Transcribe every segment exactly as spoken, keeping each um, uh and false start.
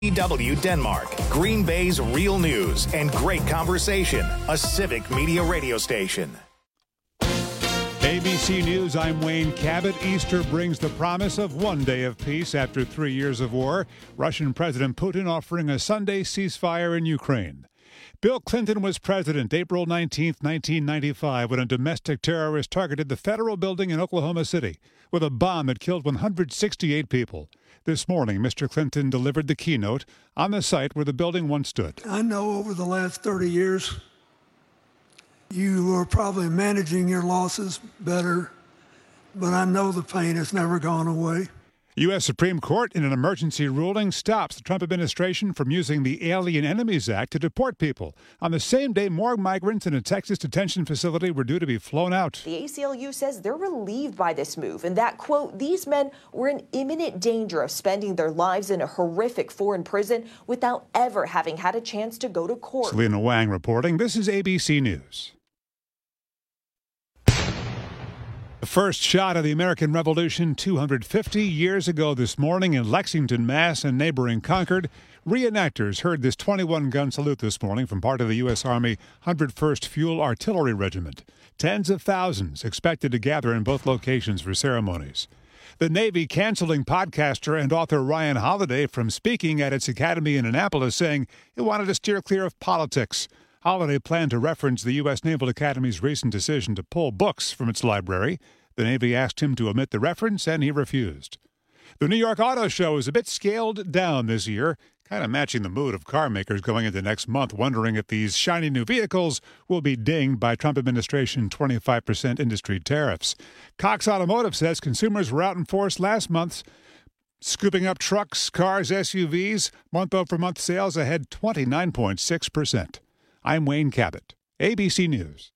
W Denmark, Green Bay's real news and great conversation, a civic media radio station. A B C News, I'm Wayne Cabot. Easter brings the promise of one day of peace after three years of war. Russian President Putin offering a Sunday ceasefire in Ukraine. Bill Clinton was president April nineteenth, nineteen ninety-five, when a domestic terrorist targeted the federal building in Oklahoma City with a bomb that killed one hundred sixty-eight people. This morning, Mister Clinton delivered the keynote on the site where the building once stood. I know over the last thirty years, you are probably managing your losses better, but I know the pain has never gone away. U S. Supreme Court, in an emergency ruling, stops the Trump administration from using the Alien Enemies Act to deport people. On the same day, more migrants in a Texas detention facility were due to be flown out. The A C L U says they're relieved by this move and that, quote, these men were in imminent danger of spending their lives in a horrific foreign prison without ever having had a chance to go to court. Selena Wang reporting. This is A B C News. The first shot of the American Revolution two hundred fifty years ago this morning in Lexington, Mass. And neighboring Concord. Reenactors heard this twenty-one gun salute this morning from part of the U S. Army one hundred first Fuel Artillery Regiment. Tens of thousands expected to gather in both locations for ceremonies. The Navy canceling podcaster and author Ryan Holiday from speaking at its academy in Annapolis, saying he wanted to steer clear of politics. Holiday planned to reference the U S. Naval Academy's recent decision to pull books from its library. The Navy asked him to omit the reference, and he refused. The New York Auto Show is a bit scaled down this year, kind of matching the mood of car makers going into next month, wondering if these shiny new vehicles will be dinged by Trump administration twenty-five percent industry tariffs. Cox Automotive says consumers were out in force last month, scooping up trucks, cars, S U Vs. Month-over-month sales ahead twenty-nine point six percent. I'm Wayne Cabot, A B C News.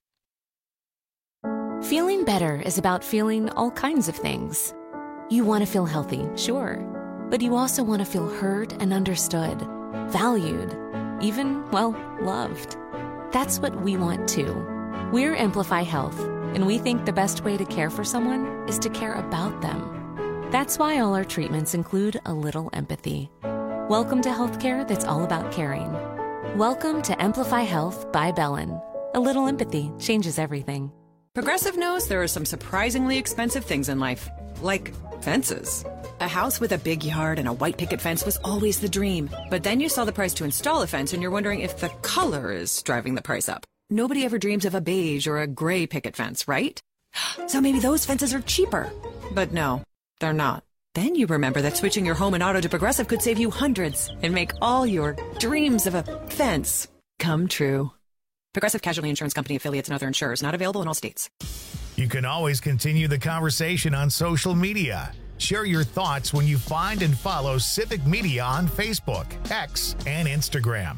Feeling better is about feeling all kinds of things. You want to feel healthy, sure, but you also want to feel heard and understood, valued, even, well, loved. That's what we want too. We're Amplify Health, and we think the best way to care for someone is to care about them. That's why all our treatments include a little empathy. Welcome to healthcare that's all about caring. Welcome to Amplify Health by Bellin. A little empathy changes everything. Progressive knows there are some surprisingly expensive things in life, like fences. A house with a big yard and a white picket fence was always the dream. But then you saw the price to install a fence and you're wondering if the color is driving the price up. Nobody ever dreams of a beige or a gray picket fence, right? So maybe those fences are cheaper. But no, they're not. Then you remember that switching your home and auto to Progressive could save you hundreds and make all your dreams of a fence come true. Progressive Casualty Insurance Company affiliates and other insurers not available in all states. You can always continue the conversation on social media. Share your thoughts when you find and follow Civic Media on Facebook, X, and Instagram.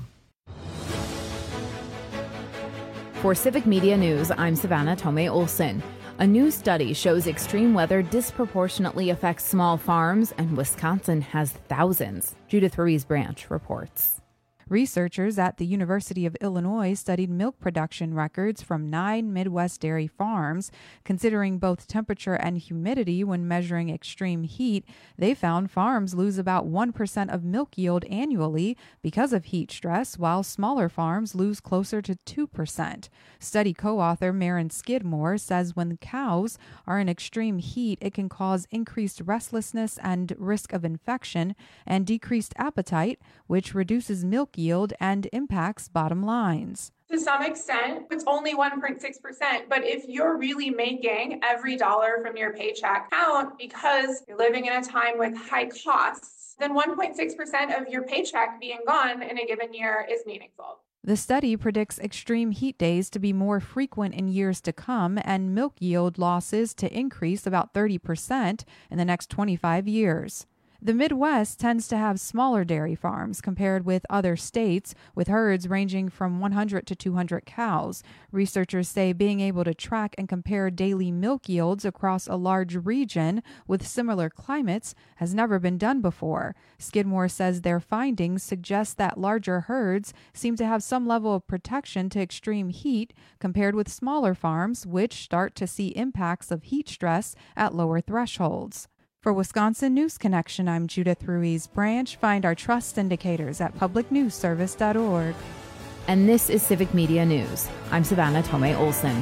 For Civic Media News, I'm Savannah Tomei Olson. A new study shows extreme weather disproportionately affects small farms, and Wisconsin has thousands. Judith Ruiz Branch reports. Researchers at the University of Illinois studied milk production records from nine Midwest dairy farms. Considering both temperature and humidity when measuring extreme heat, they found farms lose about one percent of milk yield annually because of heat stress, while smaller farms lose closer to two percent. Study co-author Maren Skidmore says when cows are in extreme heat, it can cause increased restlessness and risk of infection and decreased appetite, which reduces milk yield and impacts bottom lines. To some extent, it's only one point six percent, but if you're really making every dollar from your paycheck count because you're living in a time with high costs, then one point six percent of your paycheck being gone in a given year is meaningful. The study predicts extreme heat days to be more frequent in years to come and milk yield losses to increase about thirty percent in the next twenty-five years. The Midwest tends to have smaller dairy farms compared with other states, with herds ranging from one hundred to two hundred cows. Researchers say being able to track and compare daily milk yields across a large region with similar climates has never been done before. Skidmore says their findings suggest that larger herds seem to have some level of protection to extreme heat compared with smaller farms, which start to see impacts of heat stress at lower thresholds. For Wisconsin News Connection, I'm Judith Ruiz Branch. Find our trust indicators at public news service dot org. And this is Civic Media News. I'm Savannah Tomei Olson.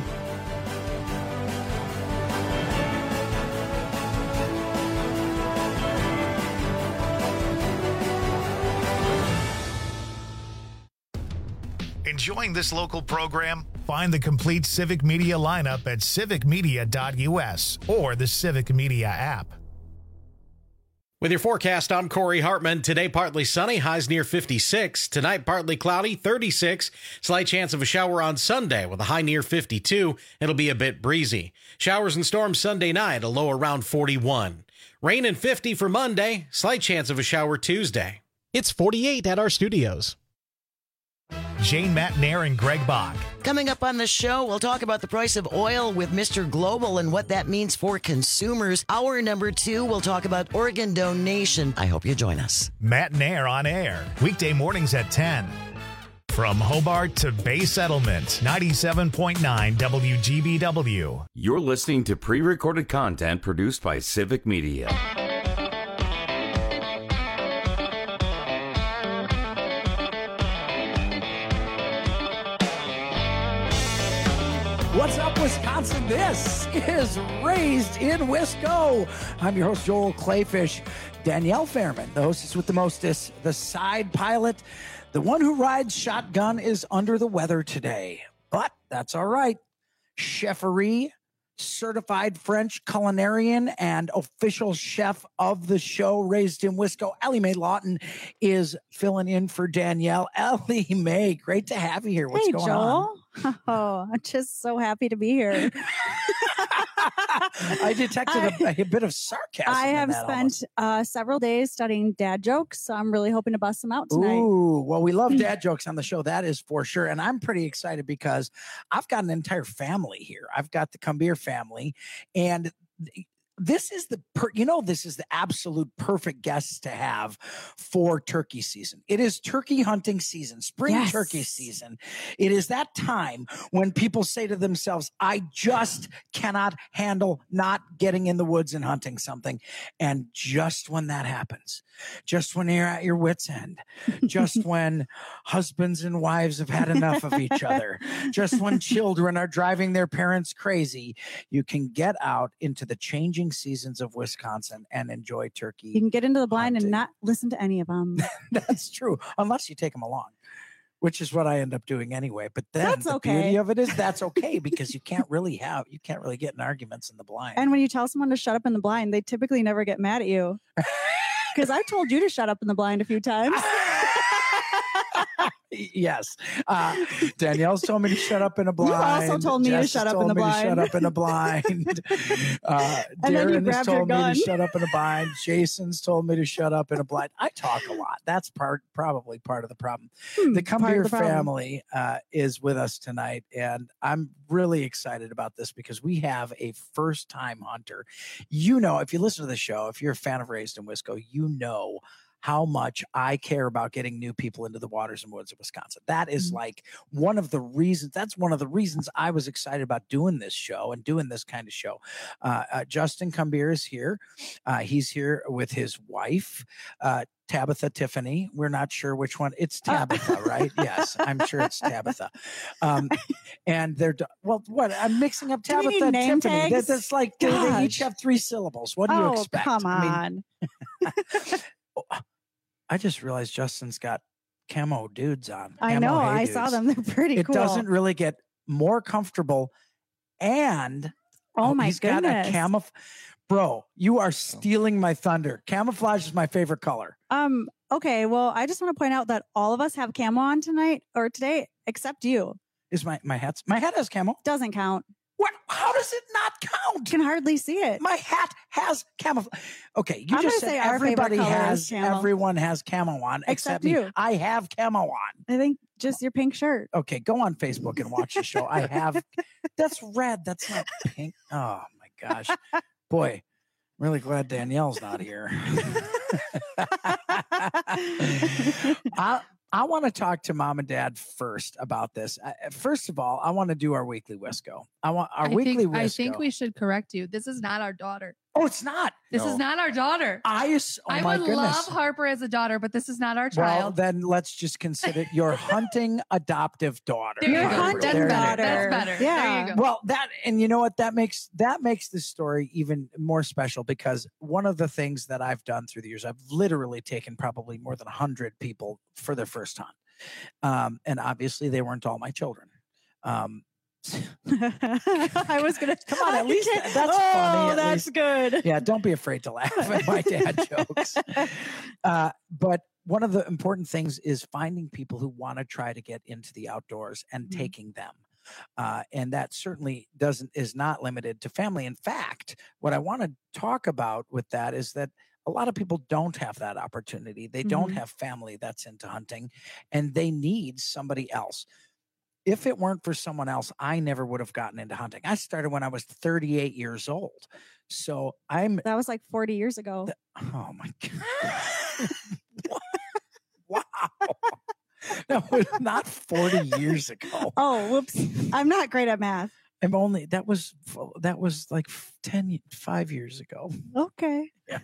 Enjoying this local program? Find the complete Civic Media lineup at civic media dot u s or the Civic Media app. With your forecast, I'm Corey Hartman. Today, partly sunny, highs near fifty-six. Tonight, partly cloudy, thirty-six. Slight chance of a shower on Sunday with a high near fifty-two. It'll be a bit breezy. Showers and storms Sunday night, a low around forty-one. Rain and fifty for Monday. Slight chance of a shower Tuesday. It's forty-eight at our studios. Jane Matnair and Greg Bach. Coming up on the show, we'll talk about the price of oil with Mister Global and what that means for consumers. Hour number two, we'll talk about organ donation. I hope you join us. Matnair on air, weekday mornings at ten. From Hobart to Bay Settlement, ninety-seven point nine W G B W. You're listening to pre-recorded content produced by Civic Media. What's up, Wisconsin? This is Raised in Wisco. I'm your host, Joel Clayfish. Danielle Fairman, the hostess with the mostest, the side pilot, the one who rides shotgun, is under the weather today. But that's all right. Cheferie, certified French culinarian and official chef of the show, Raised in Wisco, Ellie Mae Lawton, is filling in for Danielle. Ellie Mae, great to have you here. What's hey, going Joel. on? Oh, I'm just so happy to be here. I detected I, a, a bit of sarcasm. I have in that spent uh, several days studying dad jokes, so I'm really hoping to bust them out tonight. Ooh, well, we love dad jokes on the show. That is for sure. And I'm pretty excited because I've got an entire family here. I've got the Cumbir family, and this is the, per, you know, this is the absolute perfect guests to have for turkey season. It is turkey hunting season, spring yes. turkey season. It is that time when people say to themselves, I just cannot handle not getting in the woods and hunting something. And just when that happens, just when you're at your wit's end, just when husbands and wives have had enough of each other, just when children are driving their parents crazy, you can get out into the changing seasons of Wisconsin and enjoy turkey. You can get into the blind hunting. and not listen to any of them. That's true, unless you take them along, which is what I end up doing anyway. But then that's the okay. beauty of it is that's okay because you can't really have, you can't really get in arguments in the blind. And when you tell someone to shut up in the blind, they typically never get mad at you. Because I told you to shut up in the blind a few times. Yes. Uh, Danielle's told me to shut up in a blind. You also told me Jess to shut up in the me blind. To shut up in a blind. Uh, and then you Darren has grabbed your told me gun. to shut up in a blind. Jason's told me to shut up in a blind. I talk a lot. That's part, probably part of the problem. Hmm, the Cumbir the problem. family uh, is with us tonight, and I'm really excited about this because we have a first-time hunter. You know, if you listen to the show, if you're a fan of Raised in Wisco, you know how much I care about getting new people into the waters and woods of Wisconsin. That is Mm-hmm. like one of the reasons, that's one of the reasons I was excited about doing this show and doing this kind of show. Uh, uh, Justin Cumbir is here. Uh, he's here with his wife, uh, Tabitha Tiffany. We're not sure which one. It's Tabitha, right? Yes, I'm sure it's Tabitha. Um, and they're, well, what? I'm mixing up Do we Tabitha need and name Tiffany. tags? That, that's like, they, they each Gosh. have three syllables. What do you Oh, expect? come I on. mean, I just realized Justin's got camo dudes on. I camo know. hay I dudes. saw them. They're pretty It cool. doesn't really get more comfortable. And Oh, my he's goodness. got a camouflage. Bro, you are stealing my thunder. Camouflage is my favorite color. Um. Okay. Well, I just want to point out that all of us have camo on tonight or today, except you. Is my my hat's my hat has camo? Doesn't count. What? How does it not count? Can hardly see it. My hat has camouflage. Okay, you I'm just gonna said say our favorite everybody color has is camo. everyone has camo on except, Except me. you. I have camo on. I think just your pink shirt. Okay, go on Facebook and watch the show. I have. That's red. That's not pink. Oh my gosh, boy, I'm really glad Danielle's not here. I I want to talk to mom and dad first about this. Uh, first of all, I want to do our weekly Wisco. I want our I weekly think, Wisco. I think we should correct you. This is not our daughter. Oh, it's not. This No. is not our daughter. I, ass- oh I my would goodness. love Harper as a daughter, but this is not our Well, child. then let's just consider your hunting adoptive daughter. There you Your go. hunting That's There it better. is. That's better. Yeah. There you go. Well, that and you know what that makes that makes this story even more special because one of the things that I've done through the years, I've literally taken probably more than a hundred people for their first hunt, um, and obviously they weren't all my children. Um, I was gonna Come on, at least Okay. that's oh, funny, at that's least. good. yeah, don't be afraid to laugh at my dad jokes. Uh, but one of the important things is finding people who want to try to get into the outdoors and Mhm. taking them. Uh, and that certainly doesn't is not limited to family. In fact, what I want to talk about with that is that a lot of people don't have that opportunity. They don't Mhm. have family that's into hunting, and they need somebody else. If it weren't for someone else, I never would have gotten into hunting. I started when I was thirty-eight years old. So I'm, That was like forty years ago. oh my God. Wow. That was not forty years ago. Oh, whoops. I'm not great at math. I'm only, that was, that was like ten, five years ago. Okay. Yeah.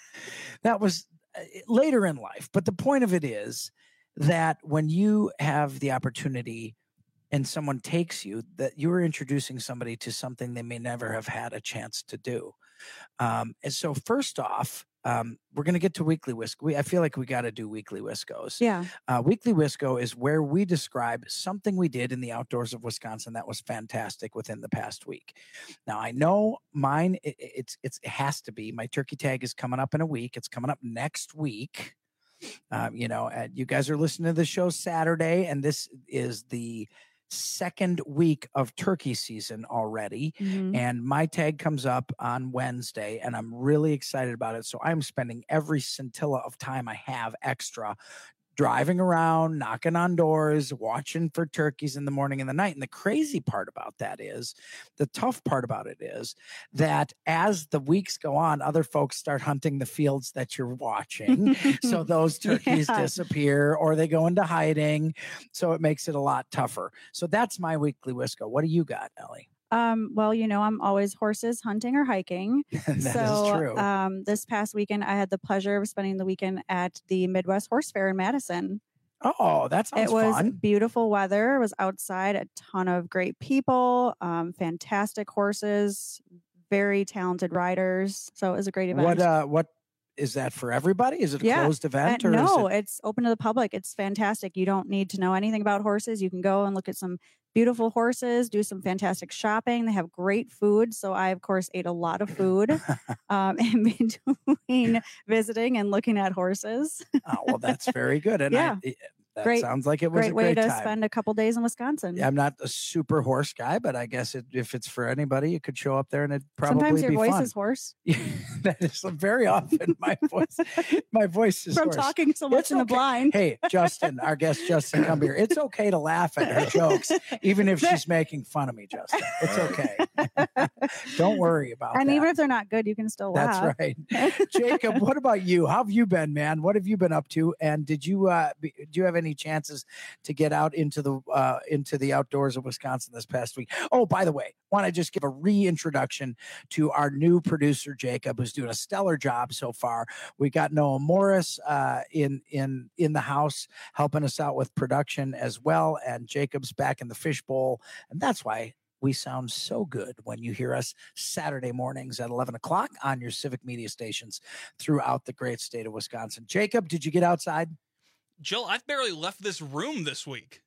That was uh, later in life. But the point of it is that when you have the opportunity and someone takes you, that you are introducing somebody to something they may never have had a chance to do. Um, and so first off, um, we're going to get to Weekly Wisco. We, I feel like we got to do Weekly Wiscos. Yeah. Uh, Weekly Wisco is where we describe something we did in the outdoors of Wisconsin that was fantastic within the past week. Now, I know mine, it, it's, it's, it has to be. My turkey tag is coming up in a week. It's coming up next week. Um, you know, uh, you guys are listening to the show Saturday, and this is the second week of turkey season already. Mhm. And my tag comes up on Wednesday, and I'm really excited about it. So I'm spending every scintilla of time I have extra driving around, knocking on doors, watching for turkeys in the morning and the night. And the crazy part about that is, the tough part about it is that as the weeks go on, other folks start hunting the fields that you're watching. So those turkeys Yeah. disappear or they go into hiding. So it makes it a lot tougher. So that's my Weekly Wisco. What do you got, Ellie? Um, well, you know, I'm always horses, hunting, or hiking. That is so, true. um, this past weekend, I had the pleasure of spending the weekend at the Midwest Horse Fair in Madison. Oh, that sounds It was fun. beautiful weather. It was outside, a ton of great people, um, fantastic horses, very talented riders. So it was a great event. What uh what is that for everybody? Is it a Yeah. closed event Uh, or no, is it it's open to the public. It's fantastic. You don't need to know anything about horses. You can go and look at some beautiful horses, do some fantastic shopping. They have great food. So I, of course, ate a lot of food um, in between visiting and looking at horses. Oh, well, that's very good. And Yeah. I, that Great- sounds like it was Great a way great to time. spend a couple days in Wisconsin. I'm not a super horse guy, but I guess it, if it's for anybody, you could show up there and it'd probably Sometimes your be voice fun. is hoarse That is very often my voice. My voice is from hoarse. talking so much It's in the okay. blind. Hey, Justin, our guest Justin, come here. It's okay to laugh at her jokes, even if she's making fun of me, Justin. It's okay. Don't worry about And that. even if they're not good, you can still laugh. That's right. Jacob, what about you? How have you been, man? What have you been up to? And did you uh be, do you have any chances to get out into the uh into the outdoors of Wisconsin this past week? Oh, by the way, want to just give a reintroduction to our new producer Jacob, who's doing a stellar job so far. We got Noah Morris uh in in in the house helping us out with production as well, and Jacob's back in the fishbowl, and that's why we sound so good when you hear us Saturday mornings at eleven o'clock on your civic media stations throughout the great state of Wisconsin. Jacob, did you get outside? Jill, I've barely left this room this week.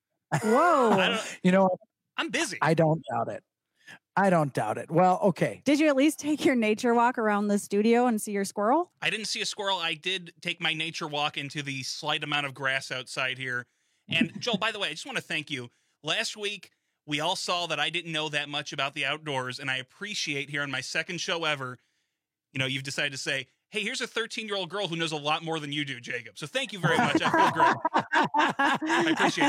Whoa. I don't, You know, I'm busy. I don't doubt it. I don't doubt it. Well, okay. Did you at least take your nature walk around the studio and see your squirrel? I didn't see a squirrel. I did take my nature walk into the slight amount of grass outside here. And Joel, by the way, I just want to thank you. Last week, we all saw that I didn't know that much about the outdoors, and I appreciate here on my second show ever, you know, you've decided to say, hey, here's a thirteen-year-old girl who knows a lot more than you do, Jacob. So thank you very much. I feel great. I appreciate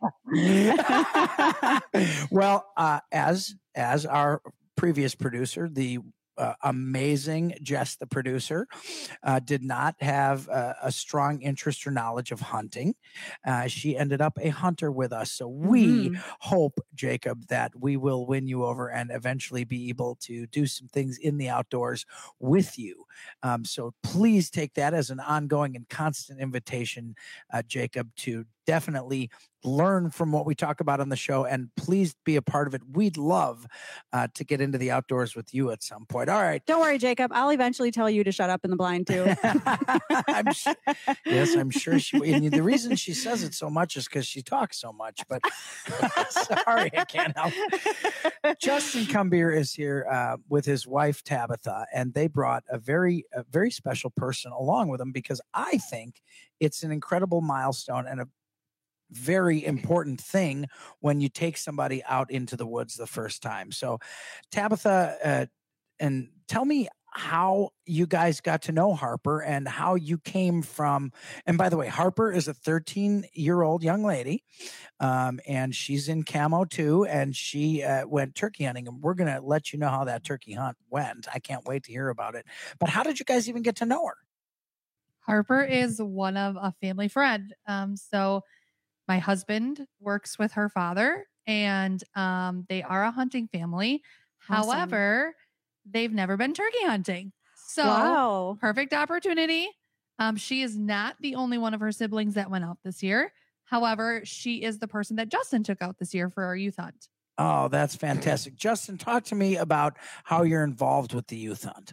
that. Well, uh, as as our previous producer, the uh, amazing Jess, the producer, uh, did not have uh, a strong interest or knowledge of hunting. Uh, she ended up a hunter with us. So we Mhm. hope, Jacob, that we will win you over and eventually be able to do some things in the outdoors with you. Um, so please take that as an ongoing and constant invitation, uh, Jacob, to definitely learn from what we talk about on the show, and please be a part of it. We'd love uh, to get into the outdoors with you at some point. All right. Don't worry, Jacob. I'll eventually tell you to shut up in the blind too. I'm su- yes, I'm sure she. And the reason she says it so much is because she talks so much. But sorry, I can't help it. Justin Cumbier is here uh, with his wife Tabitha, and they brought a very, a very special person along with them because I think it's an incredible milestone and a very important thing when you take somebody out into the woods the first time. So, Tabitha, uh, and tell me how you guys got to know Harper and how you came from. And by the way, Harper is a thirteen year old young lady, um, and she's in camo too. And she uh, went turkey hunting, and we're going to let you know how that turkey hunt went. I can't wait to hear about it. But how did you guys even get to know her? Harper is one of a family friend. Um, so my husband works with her father, and um, they are a hunting family. Awesome. However, they've never been turkey hunting. So Wow. perfect opportunity. Um, she is not the only one of her siblings that went out this year. However, she is the person that Justin took out this year for our youth hunt. Oh, that's fantastic. Justin, talk to me about how you're involved with the youth hunt.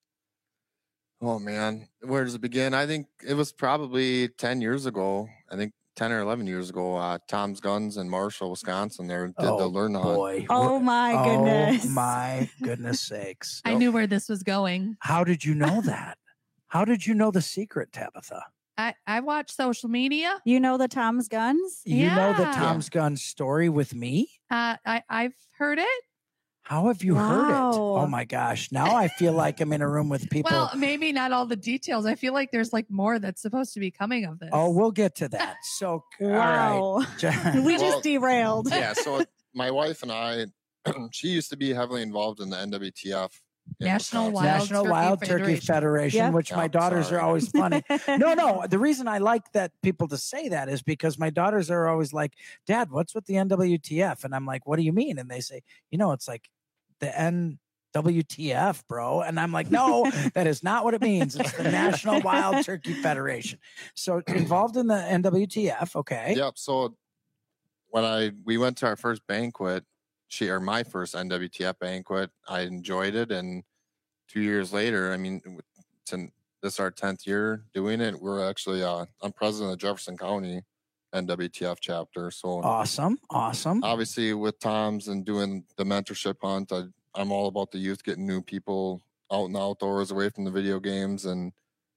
Oh man, where does it begin? I think it was probably ten years ago. I think ten or eleven years ago. Uh, Tom's Guns in Marshall, Wisconsin. There did Oh, the learn hunt. boy. Oh my goodness. Oh my goodness sakes. I knew where this was going. How did you know that? How did you know the secret, Tabitha? I, I watch social media. You know the Tom's Guns? You know the Yeah. Tom's Gun story with me? Uh, I, I've heard it. How have you heard it? Wow. Oh my gosh. Now I feel like I'm in a room with people. Well, maybe not all the details. I feel like there's like more that's supposed to be coming of this. Oh, we'll get to that. So, Wow. all right. We Well, just derailed. Yeah, so my wife and I, she used to be heavily involved in the N W T F. in National Wisconsin. Wild National Turkey Wild Turkey Federation. Federation, Yep. which my Yeah, daughters sorry. are always funny. No, no. The reason I like that people to say that is because my daughters are always like, Dad, what's with the N W T F? And I'm like, what do you mean? And they say, you know, it's like the N W T F, bro. And I'm like, no, that is not what it means. It's the National Wild Turkey Federation. So involved in the N W T F. Okay. Yep. So when I we went to our first banquet, she or my first N W T F banquet, I enjoyed it, and two years later, I mean, it's in, this is our tenth year doing it. We're actually uh, I'm president of Jefferson County N W T F chapter. So Awesome. Awesome. obviously with Tom's and doing the mentorship hunt, I, I'm all about the youth, getting new people out in the outdoors, away from the video games. And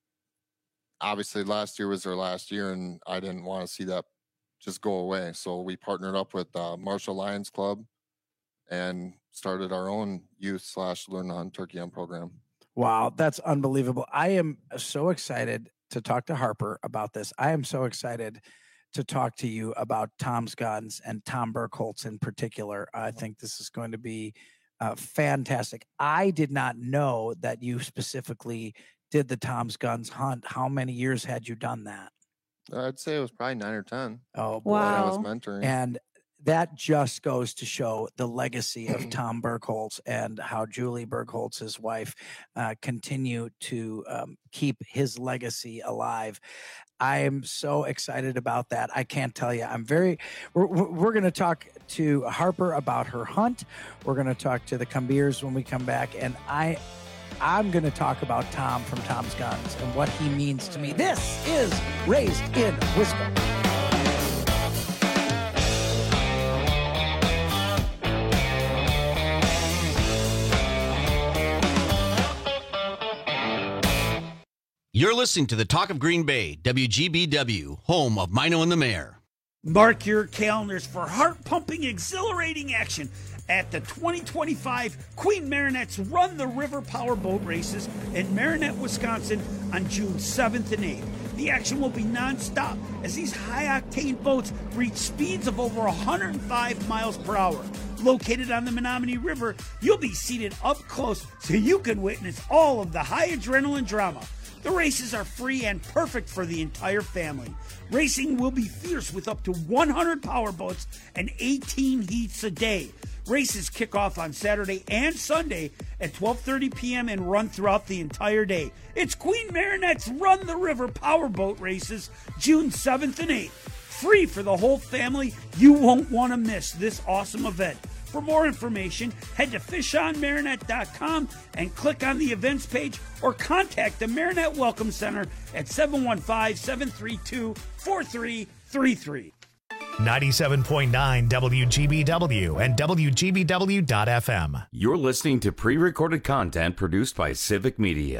obviously last year was their last year, and I didn't want to see that just go away. So we partnered up with uh, Marshall Lions Club and started our own youth slash learn to hunt turkey hunt program. Wow, that's unbelievable. I am so excited to talk to Harper about this. I am so excited to talk to you about Tom's Guns and Tom Burkholz in particular. I think this is going to be uh, fantastic. I did not know that you specifically did the Tom's Guns hunt. How many years had you done that? I'd say it was probably nine or ten. Oh, boy. that I was Wow. mentoring. And that just goes to show the legacy of Tom Burkholz and how Julie Burkholz, his wife, uh, continue to um, keep his legacy alive. I am so excited about that. I can't tell you. I'm very. We're, we're going to talk to Harper about her hunt. We're going to talk to the Cumbiers when we come back, and I. I'm going to talk about Tom from Tom's Guns and what he means to me. This is Raised in Wisconsin. You're listening to the Talk of Green Bay, W G B W, home of Mino and the Mayor. Mark your calendars for heart-pumping, exhilarating action at the twenty twenty-five Queen Marinette's Run the River Power Boat Races in Marinette, Wisconsin on June seventh and eighth. The action will be nonstop as these high-octane boats reach speeds of over one hundred five miles per hour. Located on the Menominee River, you'll be seated up close so you can witness all of the high adrenaline drama. The races are free and perfect for the entire family. Racing will be fierce with up to one hundred powerboats and eighteen heats a day. Races kick off on Saturday and Sunday at twelve thirty p.m. and run throughout the entire day. It's Queen Marinette's Run the River Powerboat Races, June seventh and eighth. Free for the whole family. You won't want to miss this awesome event. For more information, head to fish on marinette dot com and click on the events page or contact the Marinette Welcome Center at seven one five, seven three two, four three three three. ninety-seven point nine W G B W and W G B W dot F M. You're listening to pre-recorded content produced by Civic Media.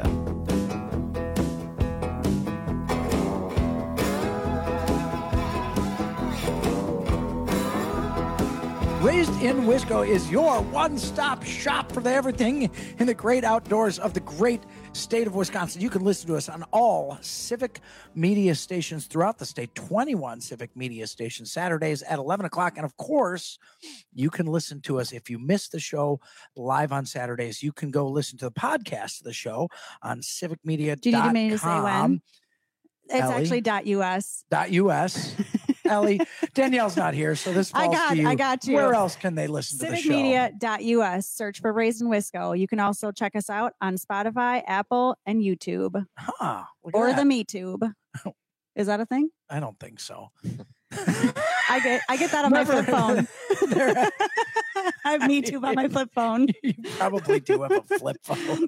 Raised in Wisco is your one-stop shop for the everything in the great outdoors of the great state of Wisconsin. You can listen to us on all Civic Media stations throughout the state, twenty-one Civic Media stations, Saturdays at eleven o'clock. And of course, you can listen to us if you miss the show live on Saturdays. You can go listen to the podcast of the show on civic media dot com. Do you need me to say when? It's Ellie? actually .us. .us. Ellie, Danielle's not here, so this falls I got, to you. I got you. Where else can they listen to the show? civic media dot U S. Search for Raised in Wisco. You can also check us out on Spotify, Apple, and YouTube. Huh. Or that. the MeTube. Is that a thing? I don't think so. I get I get that on Never- my flip phone. I have MeTube on my flip phone. You probably do have a flip phone.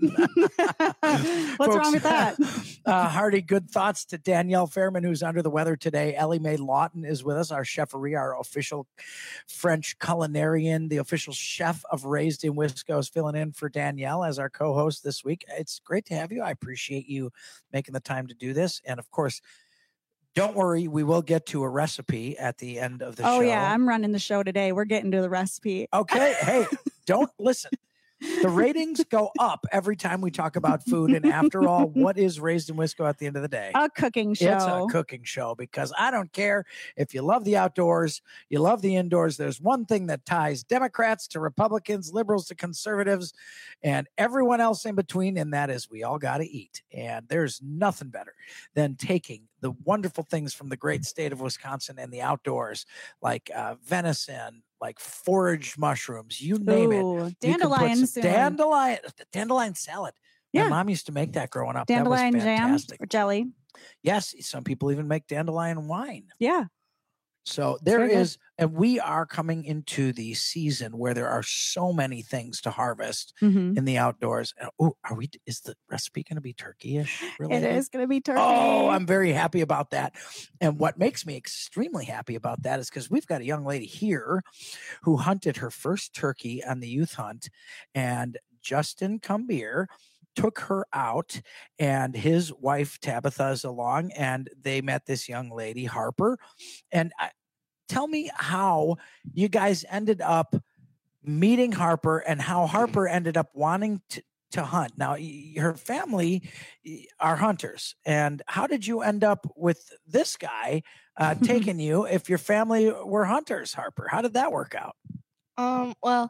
What's wrong with that? Uh, hearty good thoughts to Danielle Fairman, who's under the weather today. Ellie Mae Lawton is with us, our cheferie, our official French culinarian, the official chef of Raised in Wisco, is filling in for Danielle as our co-host this week. It's great to have you. I appreciate you making the time to do this. And of course, don't worry, we will get to a recipe at the end of the Oh, show. yeah. I'm running the show today. We're getting to the recipe. Okay. Hey, don't listen. The ratings go up every time we talk about food. And after all, what is Raised in Wisco at the end of the day? A cooking show. It's a cooking show, because I don't care if you love the outdoors, you love the indoors. There's one thing that ties Democrats to Republicans, liberals to conservatives, and everyone else in between, and that is we all got to eat. And there's nothing better than taking the wonderful things from the great state of Wisconsin and the outdoors, like uh, venison, like foraged mushrooms, you name Ooh, it. You can put dandelion some soon. Dandelion, dandelion salad. Yeah. My mom used to make that growing up. Dandelion that was jam fantastic. or jelly. Yes, some people even make dandelion wine. Yeah. So there very good. is, and we are coming into the season where there are so many things to harvest Mhm. in the outdoors. Oh, are we? Is the recipe going to be turkey-ish? It related? is going to be turkey. Oh, I'm very happy about that. And what makes me extremely happy about that is because we've got a young lady here who hunted her first turkey on the youth hunt, and Justin Cumbier took her out, and his wife Tabitha is along, and they met this young lady, Harper. And I, tell me how you guys ended up meeting Harper and how Harper ended up wanting to, to hunt. Now, y- her family y- are hunters. And how did you end up with this guy uh, taking you if your family were hunters, Harper? How did that work out? Um, well,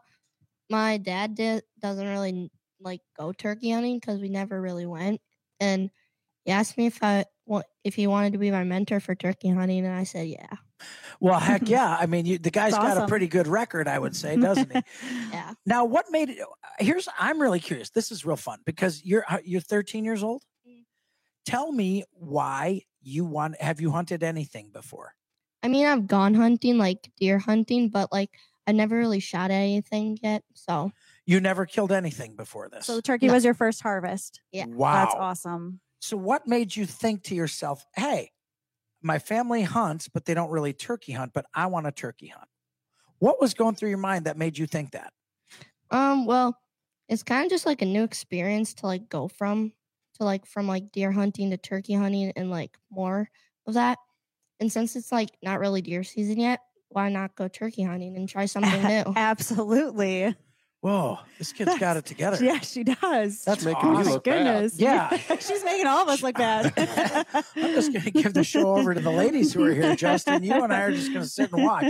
my dad did, doesn't really like go turkey hunting because we never really went. And he asked me if I wa- if he wanted to be my mentor for turkey hunting, and I said yeah. Well, heck yeah. I mean, you, the guy's That's got a awesome. pretty good record, I would say, doesn't he? Yeah. Now, what made it? Here's, I'm really curious. This is real fun because you're uh, you're thirteen years old. Tell me why you want. Have you hunted anything before? I mean, I've gone hunting, like deer hunting, but like I never really shot at anything yet. So You never killed anything before this. So the turkey was your first harvest. Yeah. Wow. That's awesome. So what made you think to yourself, hey, my family hunts, but they don't really turkey hunt, but I want a turkey hunt? What was going through your mind that made you think that? Um, well, it's kind of just like a new experience to like go from to like from like deer hunting to turkey hunting and like more of that. And since it's like not really deer season yet, why not go turkey hunting and try something new? Absolutely. Whoa, this kid's got it together. Yeah, she does. That's making awesome. me look goodness. Yeah. She's making all of us look bad. I'm just going to give the show over to the ladies who are here, Justin. You and I are just going to sit and watch.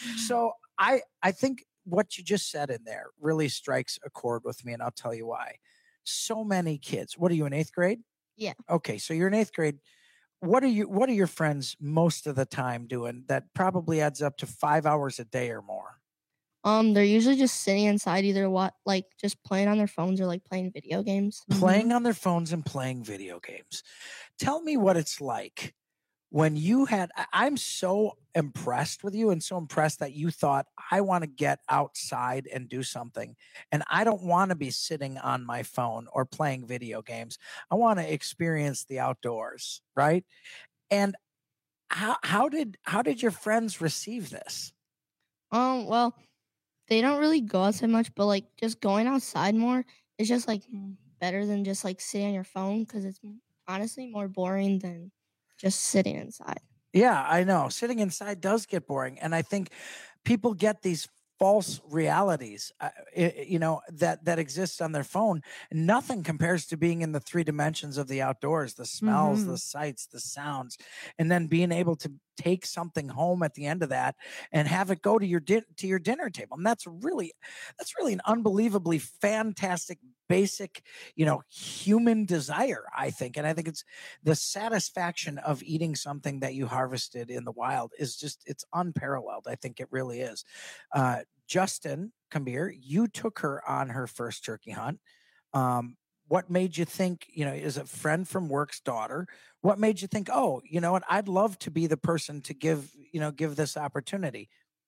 So I, I think what you just said in there really strikes a chord with me, and I'll tell you why. So many kids. What are you in eighth grade? Yeah. Okay, so you're in eighth grade. What are you? What are your friends most of the time doing? That probably adds up to five hours a day or more. Um, they're usually just sitting inside, either what, like just playing on their phones or like playing video games. Playing on their phones and playing video games. Tell me what it's like when you had. I- I'm so impressed with you and so impressed that you thought, I want to get outside and do something. And I don't want to be sitting on my phone or playing video games. I want to experience the outdoors, right? And how how did how did your friends receive this? Um, well, they don't really go outside much, but like just going outside more is just like better than just like sitting on your phone, because it's honestly more boring than just sitting inside. Yeah, I know. Sitting inside does get boring. And I think people get these false realities, uh, i- you know, that, that exists on their phone. Nothing compares to being in the three dimensions of the outdoors, the smells, Mhm. the sights, the sounds, and then being able to take something home at the end of that and have it go to your din- to your dinner table. And that's really, that's really an unbelievably fantastic, basic, you know, human desire, I think. And I think it's the satisfaction of eating something that you harvested in the wild is just, it's unparalleled. I think it really is. Uh, Justin Kambir, you took her on her first turkey hunt. Um, what made you think, you know, is a friend from work's daughter? What made you think, oh, you know what, I'd love to be the person to give, you know, give this opportunity?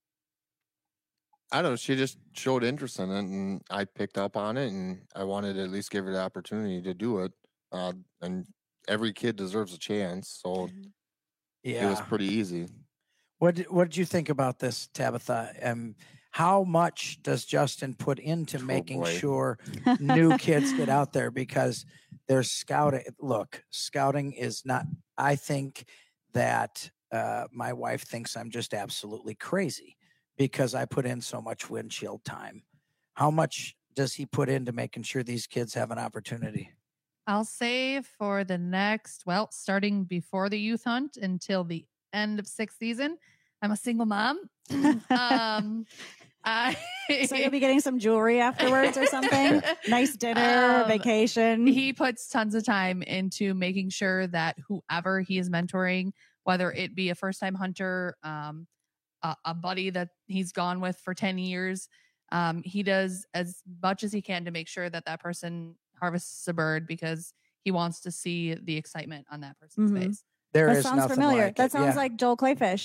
I don't know. She just showed interest in it, and I picked up on it, and I wanted to at least give her the opportunity to do it. Uh, and every kid deserves a chance, so it was Yeah. pretty easy. What did, what did you think about this, Tabitha? Um, how much does Justin put into making boy. sure new kids get out there? Because there's scouting. Look, scouting is not, I think that uh, my wife thinks I'm just absolutely crazy because I put in so much windshield time. How much does he put into making sure these kids have an opportunity? I'll say for the next, well, starting before the youth hunt until the end of sixth season, I'm a single mom. um, I So you'll be getting some jewelry afterwards or something? Nice dinner, Um, vacation. He puts tons of time into making sure that whoever he is mentoring, whether it be a first time hunter, um, a, a buddy that he's gone with for ten years, um, he does as much as he can to make sure that that person harvests a bird because he wants to see the excitement on that person's Mhm. face. There that is sounds nothing familiar. like that it, sounds yeah. like Joel Clayfish.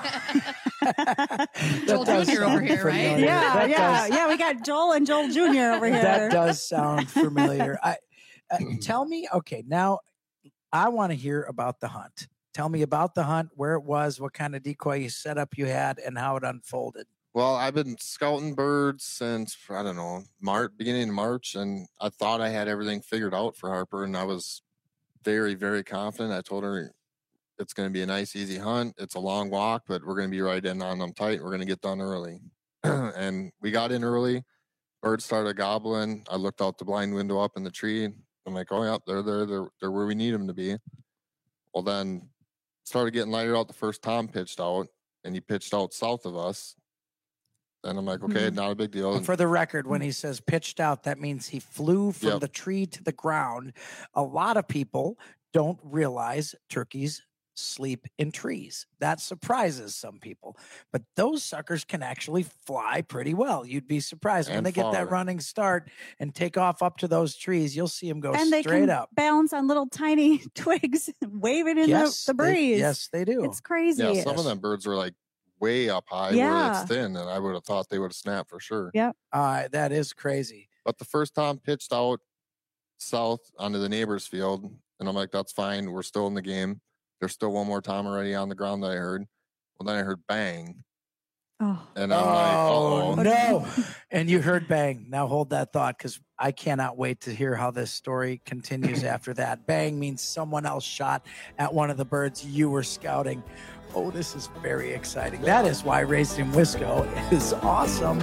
Joel does Junior over sound here, right? familiar. yeah, That yeah, does- yeah. We got Joel and Joel Junior over here. That does sound familiar. I uh, tell me, okay, now I want to hear about the hunt. Tell me about the hunt, where it was, what kind of decoy setup you had, and how it unfolded. Well, I've been scouting birds since, I don't know, March, beginning of March, and I thought I had everything figured out for Harper, and I was very, very confident. I told her it's going to be a nice, easy hunt. It's a long walk, but we're going to be right in on them tight. We're going to get done early. And we got in early. Birds started gobbling. I looked out the blind window up in the tree. I'm like, oh, yeah, they're there. They're, they're where we need them to be. Well, then started getting lighter out. The first Tom pitched out, and he pitched out south of us. And I'm like, okay, Mhm. not a big deal. And for the record, when he says pitched out, that means he flew from Yep. the tree to the ground. A lot of people don't realize turkeys sleep in trees. That surprises some people, but those suckers can actually fly pretty well. You'd be surprised when And they get that far. running start and take off up to those trees. You'll see them go and they straight can up. balance on little tiny twigs, waving in Yes, the, the they- breeze. yes, they do. It's crazy. Yeah, some of them birds were like way up high where Yeah. it's thin, and I would have thought they would have snapped for sure. Yep. Uh, that is crazy. But the first Tom pitched out south onto the neighbor's field, and I'm like, that's fine. We're still in the game. There's still one more Tom already on the ground that I heard. Well, then I heard bang. Oh. And I'm like, Oh, uh-oh. no. And you heard bang. Now hold that thought because I cannot wait to hear how this story continues after that. Bang means someone else shot at one of the birds you were scouting. Oh, this is very exciting. That is why Raised in Wisco is awesome.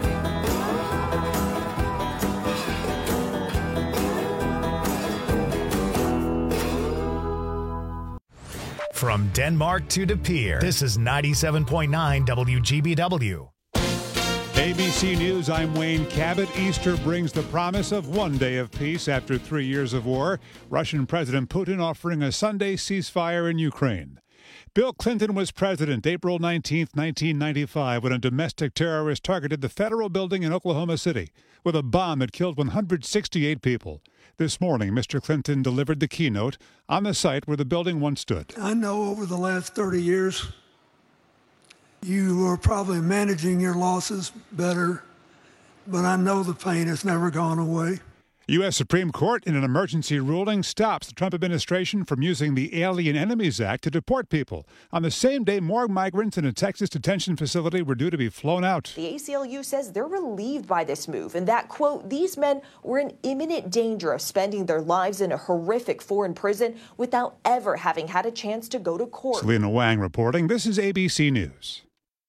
From Denmark to De Pere, this is ninety-seven point nine W G B W. A B C News, I'm Wayne Cabot. Easter brings the promise of one day of peace after three years of war. Russian President Putin offering a Sunday ceasefire in Ukraine. Bill Clinton was president April nineteenth, nineteen ninety-five, when a domestic terrorist targeted the federal building in Oklahoma City with a bomb that killed one hundred sixty-eight people. This morning, Mister Clinton delivered the keynote on the site where the building once stood. I know over the last thirty years, you are probably managing your losses better, but I know the pain has never gone away. U S. Supreme Court, in an emergency ruling, stops the Trump administration from using the Alien Enemies Act to deport people. On the same day, more migrants in a Texas detention facility were due to be flown out. The A C L U says they're relieved by this move and that, quote, these men were in imminent danger of spending their lives in a horrific foreign prison without ever having had a chance to go to court. Selena Wang reporting. This is A B C News.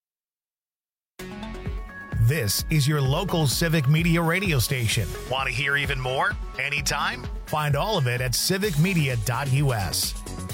This is your local Civic Media radio station. Want to hear even more? Anytime? Find all of it at civic media dot U S.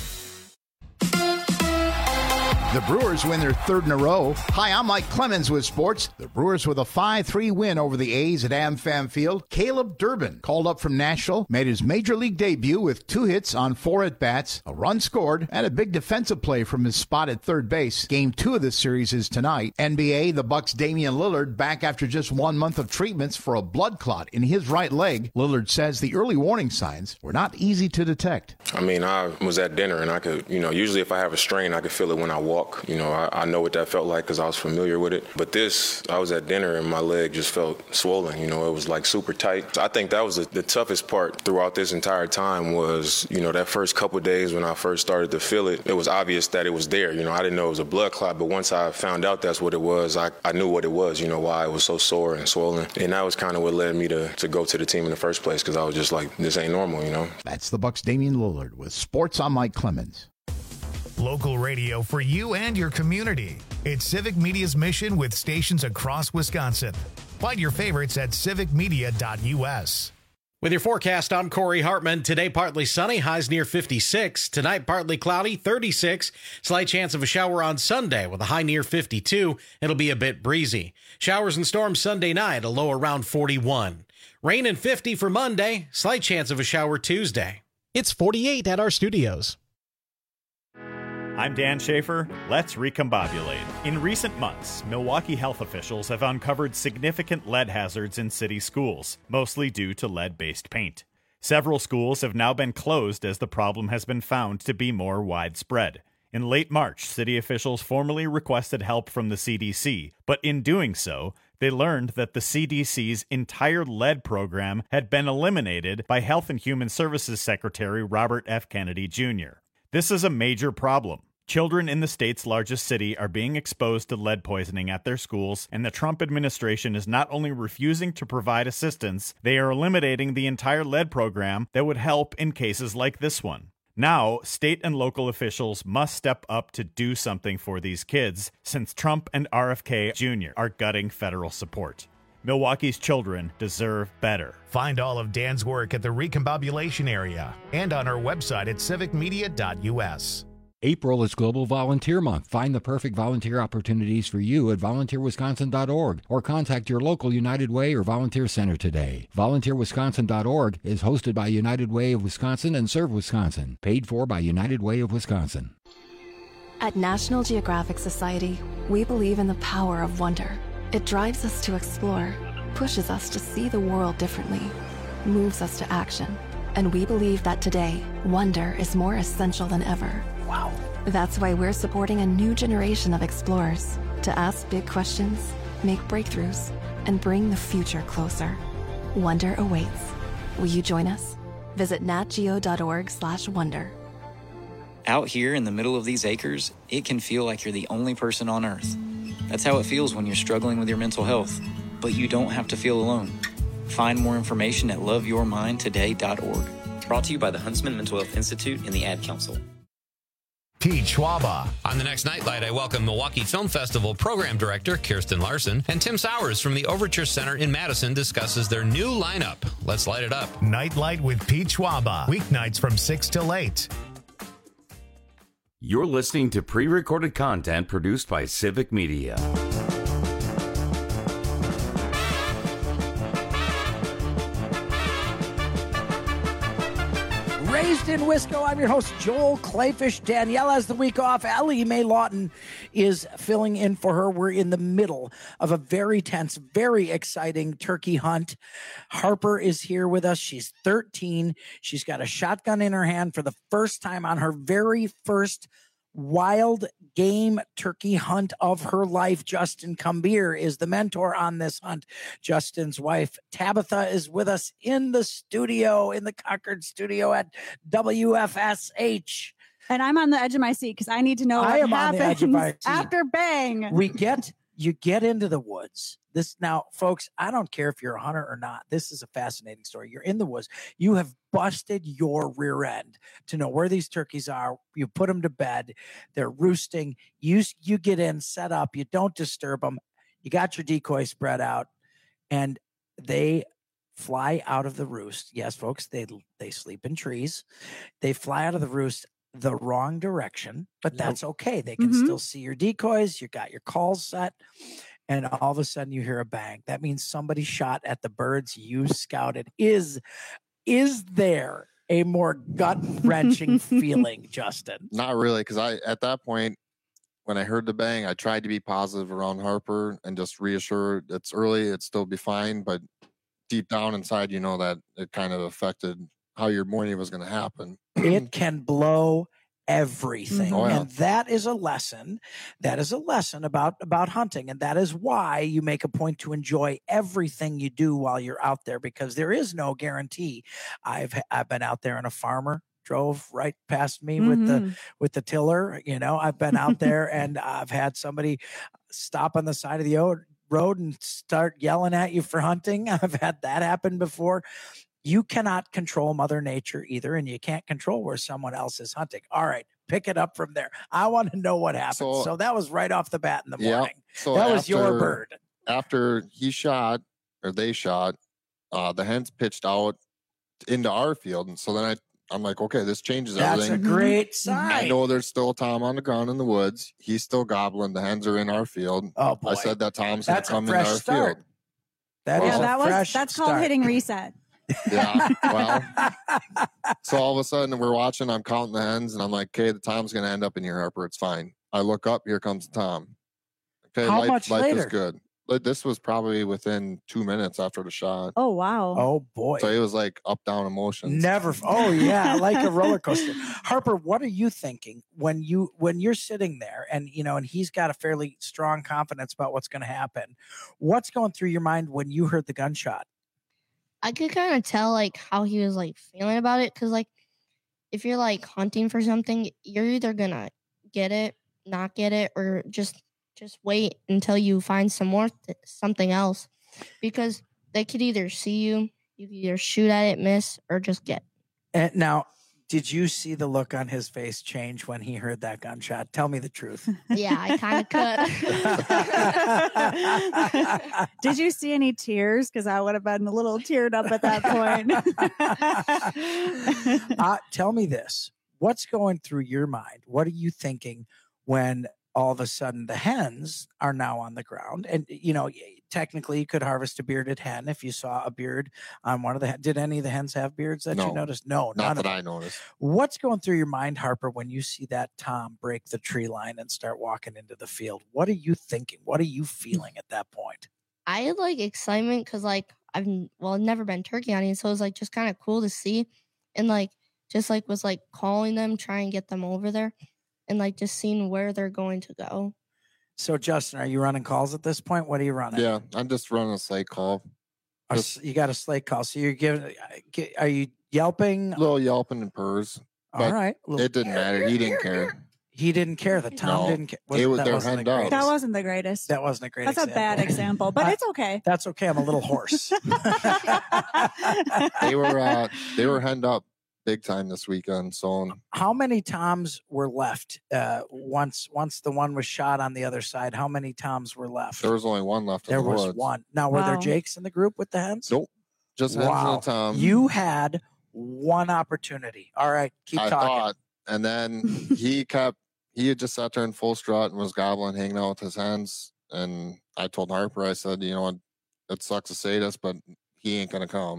The Brewers win their third in a row. Hi, I'm Mike Clemens with sports. The Brewers with a five three win over the A's at AmFam Field. Caleb Durbin, called up from Nashville, made his major league debut with two hits on four at-bats, a run scored, and a big defensive play from his spot at third base. Game two of this series is tonight. N B A, the Bucks' Damian Lillard back after just one month of treatments for a blood clot in his right leg. Lillard says the early warning signs were not easy to detect. I mean, I was at dinner, and I could, you know, usually if I have a strain, I could feel it when I walk. You know, I, I know what that felt like because I was familiar with it. But this, I was at dinner and my leg just felt swollen. You know, it was like super tight. So I think that was the, the toughest part throughout this entire time was, you know, that first couple of days when I first started to feel it, it was obvious that it was there. You know, I didn't know it was a blood clot, but once I found out that's what it was, I, I knew what it was, you know, why it was so sore and swollen. And that was kind of what led me to, to go to the team in the first place because I was just like, this ain't normal, you know. That's the Bucks' Damian Lillard with Sports. I'm Mike Clemens. Local radio for you and your community. It's Civic Media's mission with stations across Wisconsin. Find your favorites at civic media dot U S. With your forecast, I'm Corey Hartman. Today, partly sunny, highs near fifty-six. Tonight, partly cloudy, thirty-six. Slight chance of a shower on Sunday with a high near fifty-two. It'll be a bit breezy. Showers and storms Sunday night, a low around forty-one. Rain and fifty for Monday. Slight chance of a shower Tuesday. It's forty-eight at our studios. I'm Dan Schaefer. Let's recombobulate. In recent months, Milwaukee health officials have uncovered significant lead hazards in city schools, mostly due to lead-based paint. Several schools have now been closed as the problem has been found to be more widespread. In late March, city officials formally requested help from the C D C, but in doing so, they learned that the C D C's entire lead program had been eliminated by Health and Human Services Secretary Robert F. Kennedy Junior This is a major problem. Children in the state's largest city are being exposed to lead poisoning at their schools, and the Trump administration is not only refusing to provide assistance, they are eliminating the entire lead program that would help in cases like this one. Now, state and local officials must step up to do something for these kids, since Trump and R F K Junior are gutting federal support. Milwaukee's children deserve better. Find all of Dan's work at the Recombobulation area and on our website at civic media dot U S. April is Global Volunteer Month. Find the perfect volunteer opportunities for you at volunteer wisconsin dot org or contact your local United Way or Volunteer Center today. volunteer wisconsin dot org is hosted by United Way of Wisconsin and Serve Wisconsin, paid for by United Way of Wisconsin. At National Geographic Society, we believe in the power of wonder. It drives us to explore, pushes us to see the world differently, moves us to action. And we believe that today, wonder is more essential than ever. Wow. That's why we're supporting a new generation of explorers to ask big questions, make breakthroughs, and bring the future closer. Wonder awaits. Will you join us? Visit nat geo dot org slash wonder. Out here in the middle of these acres, it can feel like you're the only person on Earth. That's how it feels when you're struggling with your mental health. But you don't have to feel alone. Find more information at love your mind today dot org. Brought to you by the Huntsman Mental Health Institute and the Ad Council. Pete Schwaba. On the next Nightlight, I welcome Milwaukee Film Festival Program Director Kirsten Larson, and Tim Sowers from the Overture Center in Madison discusses their new lineup. Let's light it up. Nightlight with Pete Schwaba. Weeknights from six till eight. You're listening to pre-recorded content produced by Civic Media. Justin Wisco. I'm your host, Joel Clayfish. Danielle has the week off. Ellie Mae Lawton is filling in for her. We're in the middle of a very tense, very exciting turkey hunt. Harper is here with us. She's thirteen. She's got a shotgun in her hand for the first time on her very first wild game turkey hunt of her life. Justin Cumbier is the mentor on this hunt. Justin's wife, Tabitha, is with us in the studio, in the Concord studio at W F S H. And I'm on the edge of my seat because I need to know I what am on the edge of happens my seat. after bang. We get, you get into the woods. This now, folks, I don't care if you're a hunter or not. This is a fascinating story. You're in the woods. You have busted your rear end to know where these turkeys are. You put them to bed. They're roosting. You, you get in, set up. You don't disturb them. You got your decoy spread out, and they fly out of the roost. Yes, folks, they they sleep in trees. They fly out of the roost the wrong direction, but that's okay. They can Mhm. still see your decoys. You got your calls set. And all of a sudden you hear a bang. That means somebody shot at the birds you scouted. Is is there a more gut-wrenching feeling, Justin? Not really, because I at that point, when I heard the bang, I tried to be positive around Harper and just reassure it's early, it's still be fine. But deep down inside, you know that it kind of affected how your morning was going to happen. It can blow everything. Oh, yeah. And that is a lesson. That is a lesson about, about hunting. And that is why you make a point to enjoy everything you do while you're out there, because there is no guarantee. I've I've been out there and a farmer drove right past me with the Mhm. with the tiller. You know, I've been out there and I've had somebody stop on the side of the o- road and start yelling at you for hunting. I've had that happen before. You cannot control Mother Nature either, and you can't control where someone else is hunting. All right, pick it up from there. I want to know what happened. So, So- that was right off the bat in the Yeah. morning. So that was your after- bird. After he shot or they shot, uh, the hens pitched out into our field, and so then I I'm like, okay, this changes That's a everything. great I sign. know there's still a Tom on the ground in the woods. He's still gobbling. The hens are in our field. Oh boy, I said that Tom's going that's to a come in fresh our start. field. That Well, is Yeah, a that was fresh that's called start. hitting reset. Yeah. Well, so all of a sudden we're watching. I'm counting the hens, and I'm like, okay, the Tom's going to end up in here, Harper. It's fine. I look up. Here comes the Tom. Okay, How life, much life later? is good. But this was probably within two minutes after the shot. Oh wow. Oh boy. So it was like up down emotions. Never. Oh yeah, like a roller coaster. Harper, what are you thinking when you when you're sitting there and you know and he's got a fairly strong confidence about what's going to happen? What's going through your mind when you heard the gunshot? I could kind of tell like how he was like feeling about it, because like if you're like hunting for something, you're either gonna get it, not get it, or just just wait until you find some more th- something else, because they could either see you, you could either shoot at it, miss, or just get. And now, did you see the look on his face change when he heard that gunshot? Tell me the truth. Yeah, I kind of could. Did you see any tears? Because I would have been a little teared up at that point. uh, tell me this. What's going through your mind? What are you thinking when all of a sudden the hens are now on the ground? And, you know, technically you could harvest a bearded hen if you saw a beard on one of the hen- Did any of the hens have beards that No. you noticed? No, Not none that of I them. noticed. What's going through your mind, Harper, when you see that Tom break the tree line and start walking into the field? What are you thinking? What are you feeling at that point? I had like excitement because like I've n- well I've never been turkey hunting, so it was like just kind of cool to see, and like just like was like calling them, trying to get them over there, and like just seeing where they're going to go. So, Justin, are you running calls at this point? What are you running? Yeah, I'm just running a slate call. A s- you got a slate call. So you're giving, are you yelping? A little yelping and purrs. All but right. Little- It didn't matter. He didn't care. He didn't care. The Tom No, didn't care. they were- that they were wasn't the henned out. That greatest. wasn't the greatest. That wasn't a great That's a example. bad example, but I- it's okay. That's okay. I'm a little hoarse. They were uh, they were henned up big time this weekend. So How many Toms were left uh, once once the one was shot on the other side? How many Toms were left? there was only one left There in the was woods. one. Now, were there Wow. Jakes in the group with the hens? Nope. Just hens Wow. and a Tom. You had one opportunity. All right, keep I talking. thought. And then he kept, he had just sat there in full strut and was gobbling, hanging out with his hens. And I told Harper, I said, you know what, it sucks to say this, but he ain't going to come.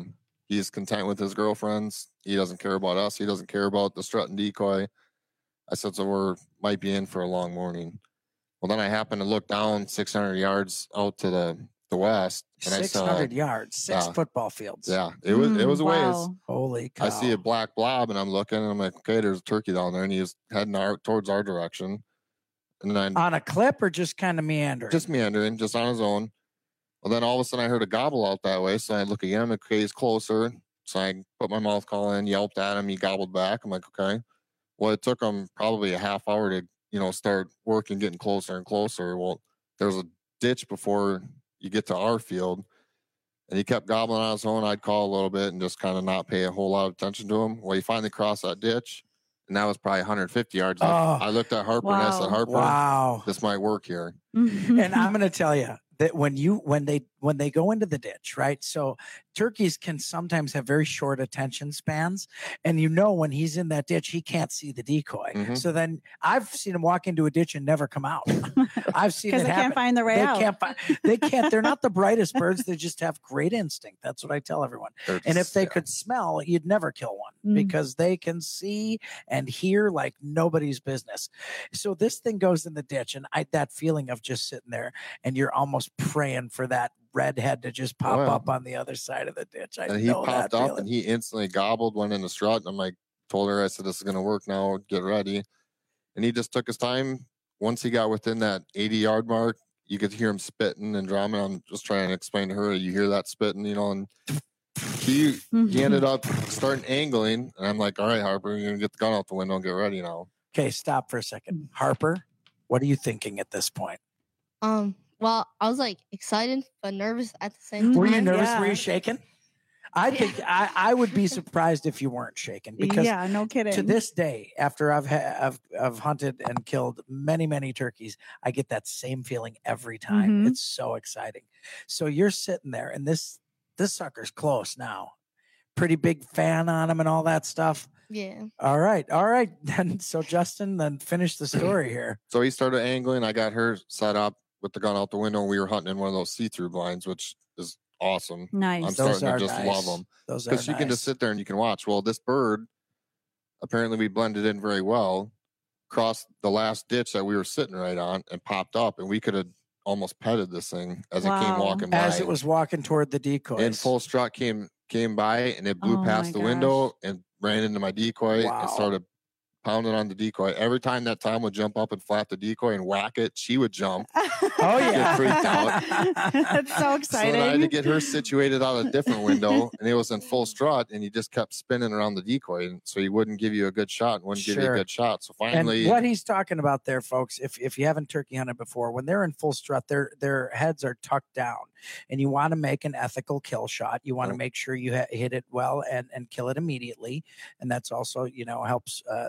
He's content with his girlfriends. He doesn't care about us. He doesn't care about the strut and decoy. I said, so we're might be in for a long morning. Well, then I happened to look down six hundred yards out to the, the west. And six hundred I saw, yards, six yeah, football fields. Yeah, it was it was a ways. Holy cow. I see a black blob, and I'm looking, and I'm like, okay, there's a turkey down there, and he's heading our, towards our direction. And then on a clip or just kind of meandering? Just meandering, just on his own. Well, then all of a sudden I heard a gobble out that way, so I look again. Okay, he's closer. So I put my mouth call in, yelped at him. He gobbled back. I'm like, okay. Well, it took him probably a half hour to, you know, start working, getting closer and closer. Well, there was a ditch before you get to our field, and he kept gobbling on his own. I'd call a little bit and just kind of not pay a whole lot of attention to him. Well, he finally crossed that ditch, and that was probably one hundred fifty yards. Oh, I looked at Harper wow. and I said, Harper, wow, this might work here. And I'm going to tell you that when you when they when they go into the ditch, right? So turkeys can sometimes have very short attention spans, and you know when he's in that ditch, he can't see the decoy. Mm-hmm. So then I've seen him walk into a ditch and never come out. I've seen it because they happen. can't find their way they out. Can't find, they can't. They're not the brightest birds. They just have great instinct. That's what I tell everyone. They're And if just- they yeah. could smell, you'd never kill one Mm. because they can see and hear like nobody's business. So this thing goes in the ditch, and I that feeling of just sitting there and you're almost praying for that redhead to just pop Oh, yeah. up on the other side of the ditch. I and he know popped that up feeling. and he instantly gobbled, went in the strut. And I'm like, told her, I said, this is going to work now. Get ready. And he just took his time. Once he got within that eighty yard mark, you could hear him spitting and drumming. I'm just trying to explain to her, you hear that spitting, you know, and he, he ended up starting angling. And I'm like, all right, Harper, you're going to get the gun out the window and get ready now. Okay, stop for a second. Harper, what are you thinking at this point? Um, well, I was like excited but nervous at the same time. Were you nervous? Were you shaking? I think I, I would be surprised if you weren't shaking because yeah, no kidding. to this day, after I've, ha- I've I've hunted and killed many many turkeys, I get that same feeling every time. Mhm. It's so exciting. So you're sitting there, and this this sucker's close now. Pretty big fan on him and all that stuff. Yeah. All right, all right. Then so Justin, then finish the story here. So he started angling. I got her set up with the gun out the window. And we were hunting in one of those see-through blinds, which is awesome. Nice. I'm Those starting are to just nice. love them Those are because you can just nice. sit there and you can watch. Well, this bird, apparently we blended in very well, crossed the last ditch that we were sitting right on and popped up, and we could have almost petted this thing as it came Wow. walking by. As it was walking toward the decoys. in full strut came came by and it blew Oh past my the gosh. window and ran into my decoy Wow. and started pounding on the decoy. Every time that Tom would jump up and flap the decoy and whack it, she would jump. Oh Get yeah, freaked out. That's so So then I had to exciting. get her situated out a different window, and it was in full strut, and he just kept spinning around the decoy, and so he wouldn't give you a good shot, and wouldn't give you Sure. a good shot. So and finally, what he's talking about there, folks, if if you haven't turkey hunted before, when they're in full strut, their their heads are tucked down, and you want to make an ethical kill shot. You want to Right. make sure you ha- hit it well and and kill it immediately, and that's also you know helps uh,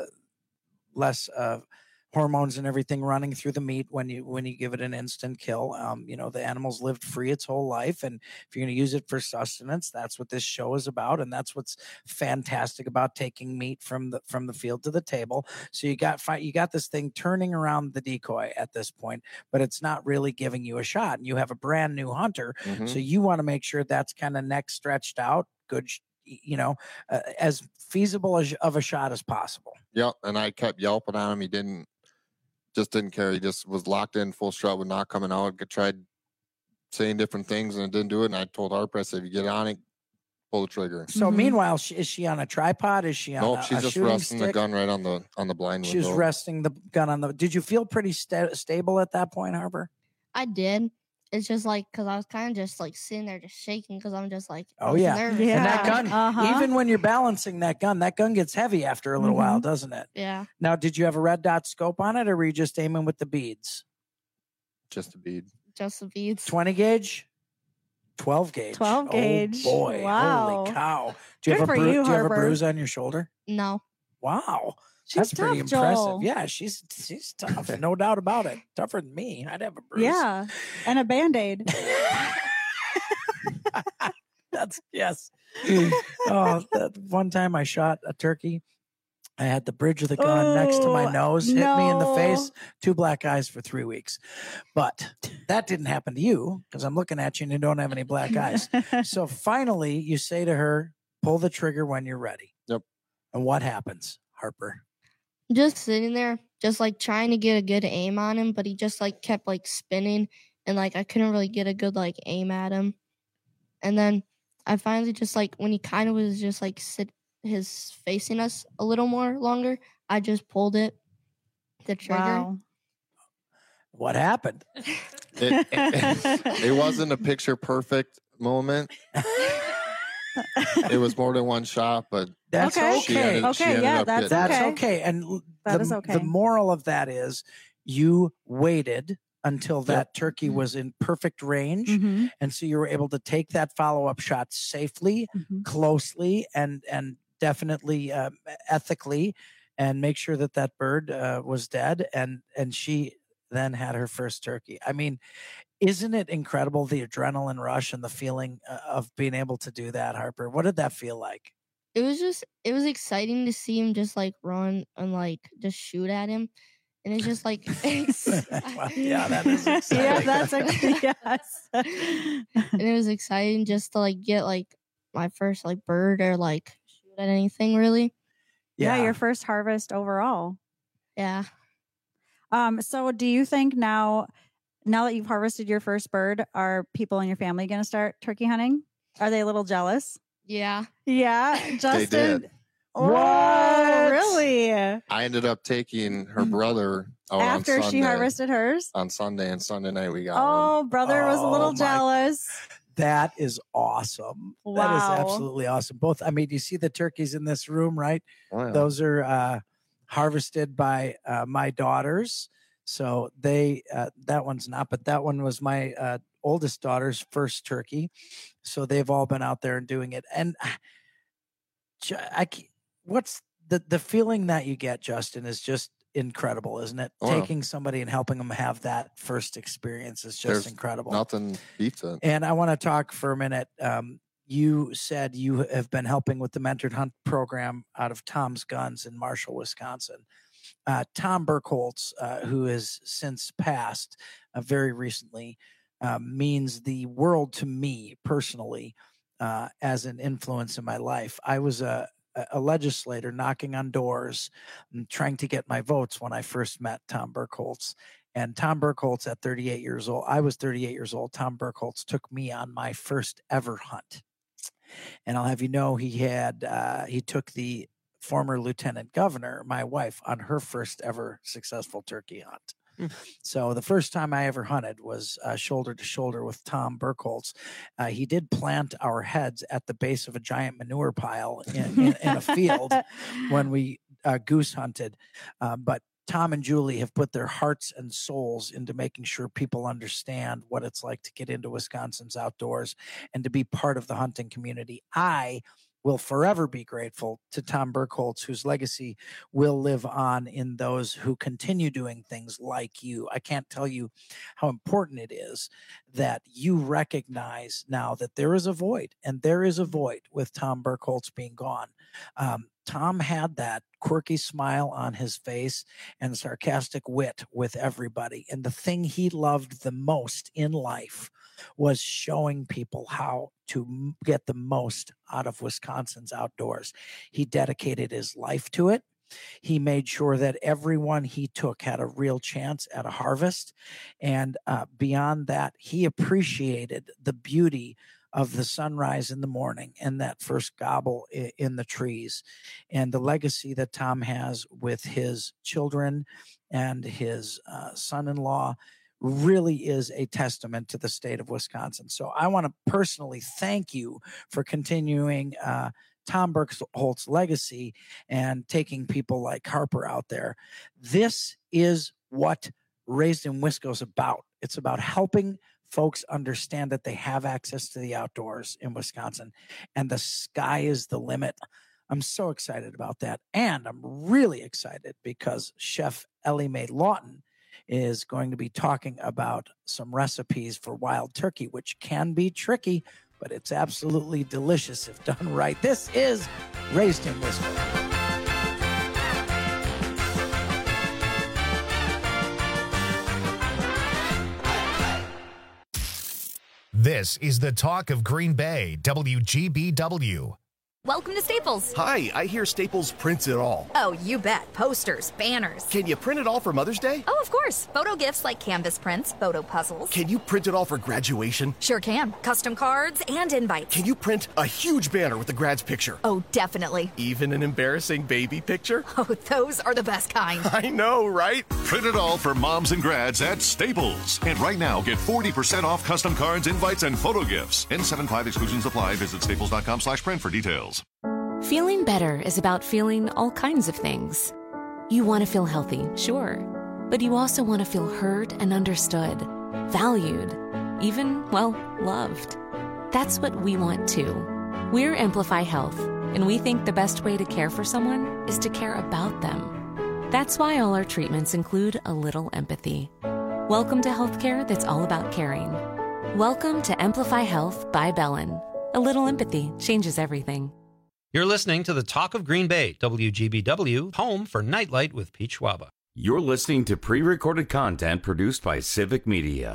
less uh, hormones and everything running through the meat when you when you give it an instant kill. Um, you know the animal's lived free its whole life, and if you're going to use it for sustenance, that's what this show is about, and that's what's fantastic about taking meat from the from the field to the table. So you got fi- you got this thing turning around the decoy at this point, but it's not really giving you a shot. And you have a brand new hunter, Mhm. so you want to make sure that's kind of neck stretched out, good, sh- you know, uh, as feasible as, of a shot as possible. Yep, and I kept yelping at him. He didn't, just didn't care. He just was locked in full strut, was not coming out. I tried saying different things and it didn't do it. And I told Harper, I said, if you get on it, pull the trigger. So Mhm. meanwhile, she, is she on a tripod? Is she on Nope, a, she's a just shooting resting the stick? gun right on the on the blind She was window. resting the gun on the. Did you feel pretty sta- stable at that point, Harper? I did. It's just like because I was kind of just like sitting there just shaking because I'm just like I Oh was yeah, nervous. Yeah. and that gun. Uh-huh. Even when you're balancing that gun, that gun gets heavy after a little Mhm. while, doesn't it? Yeah. Now, did you have a red dot scope on it, or were you just aiming with the beads? Just a bead. Just the beads. twenty gauge, twelve gauge, twelve gauge. Oh boy, Wow. holy cow! Do you Good have a for bru- you, Do you have a Harper. bruise on your shoulder? No. Wow. She's That's pretty tough, impressive. Joel. Yeah, she's she's tough, no doubt about it. Tougher than me. I'd have a bruise. Yeah, and a band-aid. That's yes. Oh, that one time I shot a turkey. I had the bridge of the gun next to my Oh, nose, hit me in the face, no. two black eyes for three weeks. But that didn't happen to you because I'm looking at you and you don't have any black eyes. So finally, you say to her, pull the trigger when you're ready. Yep. And what happens, Harper? Just sitting there, just like trying to get a good aim on him, but he just like kept like spinning, and like I couldn't really get a good like aim at him. And then I finally just like when he kind of was just like sit his facing us a little more longer, I just pulled it, the trigger. Wow. What happened? It, it, it wasn't a picture perfect moment. It was more than one shot, but that's Okay. okay. she ended, she Okay, ended yeah, up that's getting That's it. okay. And l- That the, is okay. the moral of that is you waited until that turkey Mm-hmm. was in perfect range. Mhm. And so you were able to take that follow-up shot safely, Mhm. closely, and and definitely um, ethically, and make sure that that bird uh, was dead. And and she then had her first turkey. I mean, isn't it incredible, the adrenaline rush and the feeling uh, of being able to do that, Harper? What did that feel like? It was just it was exciting to see him just like run and like just shoot at him. And it's just like Well, yeah, that is exciting. Yeah, that's a yes. and it was exciting just to like get like my first like bird or like shoot at anything really. yeah, Yeah. your first harvest overall. Yeah. Um, so do you think now now that you've harvested your first bird, are people in your family going to start turkey hunting? Are they a little jealous? Yeah. Yeah, Justin. did. Oh, What? really? I ended up taking her brother out After on Sunday. she harvested hers? on Sunday, and Sunday night we got Oh, brother was a Oh, little my- jealous. That is awesome. That is Wow. absolutely awesome. Both, I mean, you see the turkeys in this room, right? one. Oh, yeah. Those are uh, harvested by uh, my daughters. So they, uh, that one's not, but that one was my uh, oldest daughter's first turkey. So they've all been out there and doing it. And Ju- I, c- what's the the feeling that you get, Justin, is just incredible, isn't it? Oh, yeah. Taking somebody and helping them have that first experience is just There's incredible. Nothing beats it. And I want to talk for a minute. Um, you said you have been helping with the Mentored Hunt program out of Tom's Guns in Marshall, Wisconsin. Uh, Tom Burkholz, uh, who has since passed uh, very recently, uh, means the world to me personally uh, as an influence in my life. I was a, a legislator knocking on doors and trying to get my votes when I first met Tom Burkholz. And Tom Burkholz at thirty-eight years old, I was thirty-eight years old. Tom Burkholz took me on my first ever hunt. And I'll have you know, he had, uh, he took the former lieutenant governor, my wife, on her first ever successful turkey hunt. Mm. So the first time I ever hunted was uh, shoulder to shoulder with Tom Burkholz. Uh, he did plant our heads at the base of a giant manure pile in, in, in a field when we uh, goose hunted. Um, but Tom and Julie have put their hearts and souls into making sure people understand what it's like to get into Wisconsin's outdoors and to be part of the hunting community. I will forever be grateful to Tom Burkholz, whose legacy will live on in those who continue doing things like you. I can't tell you how important it is that you recognize now that there is a void, and there is a void with Tom Burkholz being gone. Um, Tom had that quirky smile on his face and sarcastic wit with everybody. And the thing he loved the most in life was showing people how to m- get the most out of Wisconsin's outdoors. He dedicated his life to it. He made sure that everyone he took had a real chance at a harvest. And uh, beyond that, he appreciated the beauty of the sunrise in the morning and that first gobble i- in the trees, and the legacy that Tom has with his children and his uh, son-in-law really is a testament to the state of Wisconsin. So I want to personally thank you for continuing uh, Tom Burkholz's legacy and taking people like Harper out there. This is what Raised in Wisco is about. It's about helping folks understand that they have access to the outdoors in Wisconsin, and the sky is the limit. I'm so excited about that. And I'm really excited because Chef Ellie Mae Lawton is going to be talking about some recipes for wild turkey, which can be tricky, but it's absolutely delicious if done right. This is Raised in Wisco. This is the talk of Green Bay, W G B W. Welcome to Staples. Hi, I hear Staples prints it all. Oh, you bet. Posters, banners. Can you print it all for Mother's Day? Oh, of course. Photo gifts like canvas prints, photo puzzles. Can you print it all for graduation? Sure can. Custom cards and invites. Can you print a huge banner with the grad's picture? Oh, definitely. Even an embarrassing baby picture? Oh, those are the best kind. I know, right? Print it all for moms and grads at Staples. And right now, get forty percent off custom cards, invites, and photo gifts. N seventy-five exclusions apply. Visit staples.com slash print for details. Feeling better is about feeling all kinds of things. You want to feel healthy, sure. But you also want to feel heard and understood, valued, even, well, loved. That's what we want too. We're Amplify Health, and we think the best way to care for someone is to care about them. That's why all our treatments include a little empathy. Welcome to healthcare that's all about caring. Welcome to Amplify Health by Bellin. A little empathy changes everything. You're listening to the Talk of Green Bay, W G B W, home for Nightlight with Pete Schwaba. You're listening to pre-recorded content produced by Civic Media.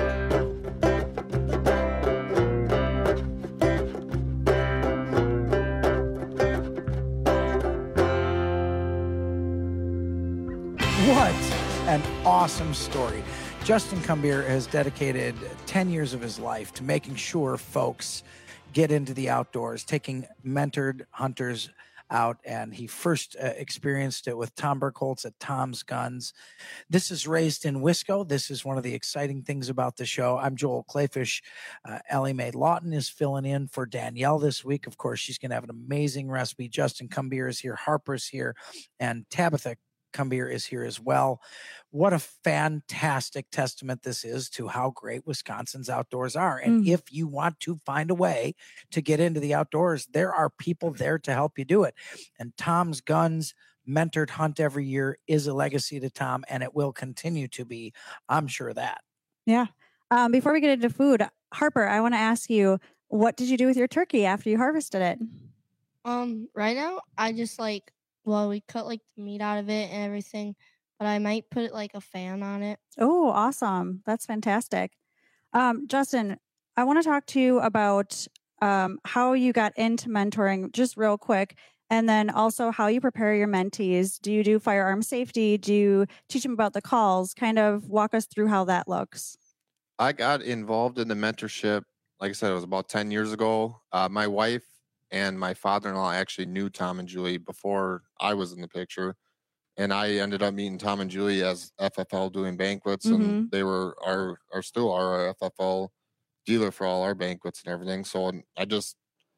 What an awesome story. Justin Cumbier has dedicated ten years of his life to making sure folks get into the outdoors, taking mentored hunters out, and he first uh, experienced it with Tom Burkholz at Tom's Guns. This is Raised in Wisco. This is one of the exciting things about the show. I'm Joel Clayfish. Uh, Ellie Mae Lawton is filling in for Danielle this week. Of course, she's going to have an amazing recipe. Justin Cumbier is here, Harper's here, and Tabitha Cumbier is here as well. What a fantastic testament this is to how great Wisconsin's outdoors are. And mm. if you want to find a way to get into the outdoors, there are people there to help you do it. And Tom's Guns mentored hunt every year is a legacy to Tom, and it will continue to be. I'm sure of that. Yeah. Um, before we get into food, Harper, I want to ask you, what did you do with your turkey after you harvested it? Um, right now, I just like, well, we cut like the meat out of it and everything, but I might put like a fan on it. Oh, awesome. That's fantastic. Um, Justin, I want to talk to you about um, how you got into mentoring, just real quick, and then also how you prepare your mentees. Do you do firearm safety? Do you teach them about the calls? Kind of walk us through how that looks. I got involved in the mentorship, like I said, it was about ten years ago. Uh, my wife and my father-in-law actually knew Tom and Julie before I was in the picture. And I ended up meeting Tom and Julie as F F L doing banquets. Mm-hmm. And they were our, are still our F F L dealer for all our banquets and everything. So I just,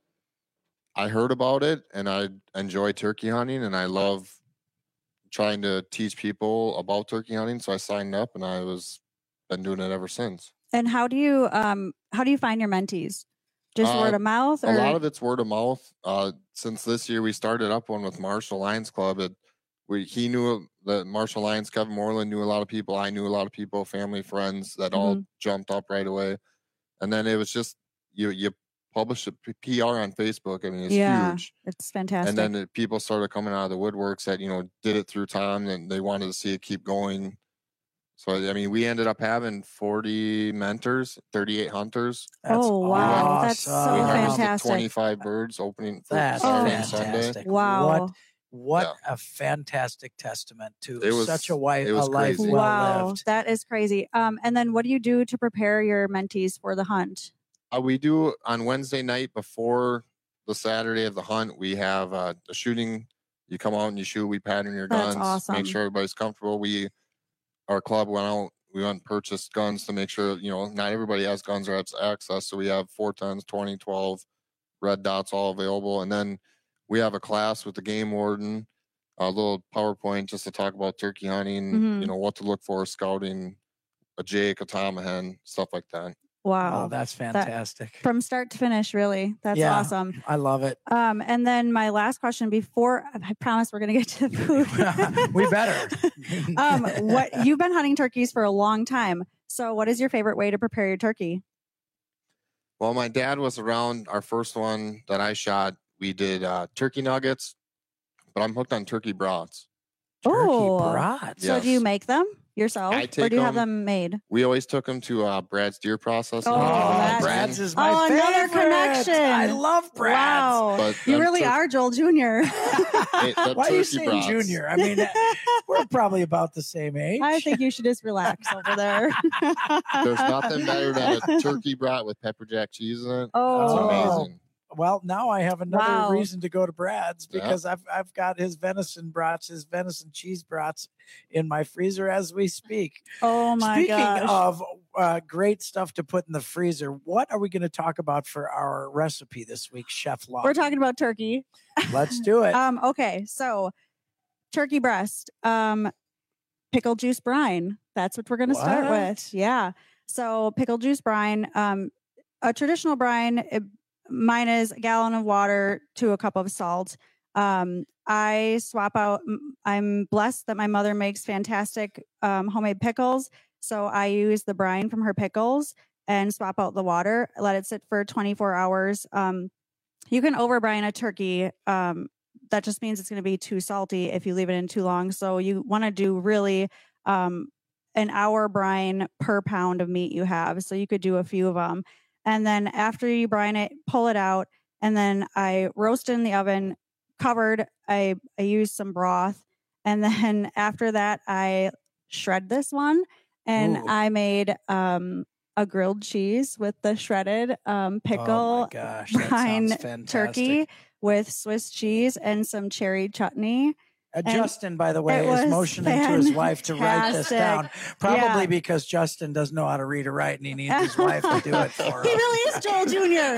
I heard about it and I enjoy turkey hunting and I love trying to teach people about turkey hunting. So I signed up and I was been doing it ever since. And how do you, um, how do you find your mentees? Just uh, word of mouth? Or? A lot of it's word of mouth. Uh, since this year, we started up one with Marshall Lions Club. It, we He knew the Marshall Lions, Kevin Moreland knew a lot of people. I knew a lot of people, family, friends that mm-hmm. all jumped up right away. And then it was just, you you publish a P R on Facebook. I mean, it's yeah, huge. It's fantastic. And then it, people started coming out of the woodworks that, you know, did it through Tom and they wanted to see it keep going. So, I mean, we ended up having forty mentors, thirty-eight hunters. That's oh, wow. Awesome. That's so we fantastic. twenty-five birds opening for That's Saturday fantastic. Sunday. Wow. What, what yeah. a fantastic testament to it was, such a, wife, it was a life crazy. well Wow. lived. That is crazy. Um, and then what do you do to prepare your mentees for the hunt? Uh, we do on Wednesday night before the Saturday of the hunt, we have uh, the shooting. You come out and you shoot. We pattern your That's guns, awesome. make sure everybody's comfortable. We, our club went out. We went and purchased guns to make sure, you know, not everybody has guns or has access. So we have four tens, twenty, twelve, red dots all available. And then we have a class with the game warden, a little PowerPoint just to talk about turkey hunting, Mhm. you know, what to look for, scouting, a Jake, a tomahawk, stuff like that. Wow. Oh, that's That- fantastic. From start to finish, really. That's Yeah. awesome. I love it. Um, and then my last question before I promise we're going to get to the food. We better. um, what you've been hunting turkeys for a long time. So what is your favorite way to prepare your turkey? Well, my dad was around our first one that I shot. We did uh, turkey nuggets, but I'm hooked on turkey brats. Turkey Oh. brats. So do you Yes. make them? yourself, I or take do you have them- them made? We always took them to uh, Brad's deer processing. Oh, that's- Brad's is my oh, favorite. another connection. I love Brad's. Wow, But you them really tur- are Joel Junior Hey, the Why are you turkey saying brats. junior? I mean, we're probably about the same age. I think you should just relax over there. There's nothing better than a turkey brat with pepper jack cheese in it. Oh. It's amazing. Well, now I have another Wow. reason to go to Brad's Yeah. because I've I've got his venison brats, his venison cheese brats in my freezer as we speak. Oh my Speaking gosh. of uh, great stuff to put in the freezer, what are we going to talk about for our recipe this week, Chef Law? We're talking about turkey. Let's do it. Um, okay, so turkey breast, um, pickle juice brine. That's what we're going to start What? with. Yeah. So pickle juice brine, um, a traditional brine. It, mine is a gallon of water to a cup of salt. Um, I swap out. m- I'm blessed that my mother makes fantastic um, homemade pickles. So I use the brine from her pickles and swap out the water. Let it sit for twenty-four hours. Um, you can over brine a turkey. Um, that just means it's going to be too salty if you leave it in too long. So you want to do really um, an hour brine per pound of meat you have. So you could do a few of them. And then after you brine it, pull it out. And then I roast it in the oven, covered. I, I use some broth. And then after that, I shred this one. And Ooh. I made um, a grilled cheese with the shredded um, pickle Oh my gosh, that brine sounds fantastic. turkey with Swiss cheese and some cherry chutney. Uh, And Justin, by the way, it is was motioning to his wife to write this down. fantastic. Probably Yeah. because Justin doesn't know how to read or write, and he needs his wife to do it for He him. really is Joel Junior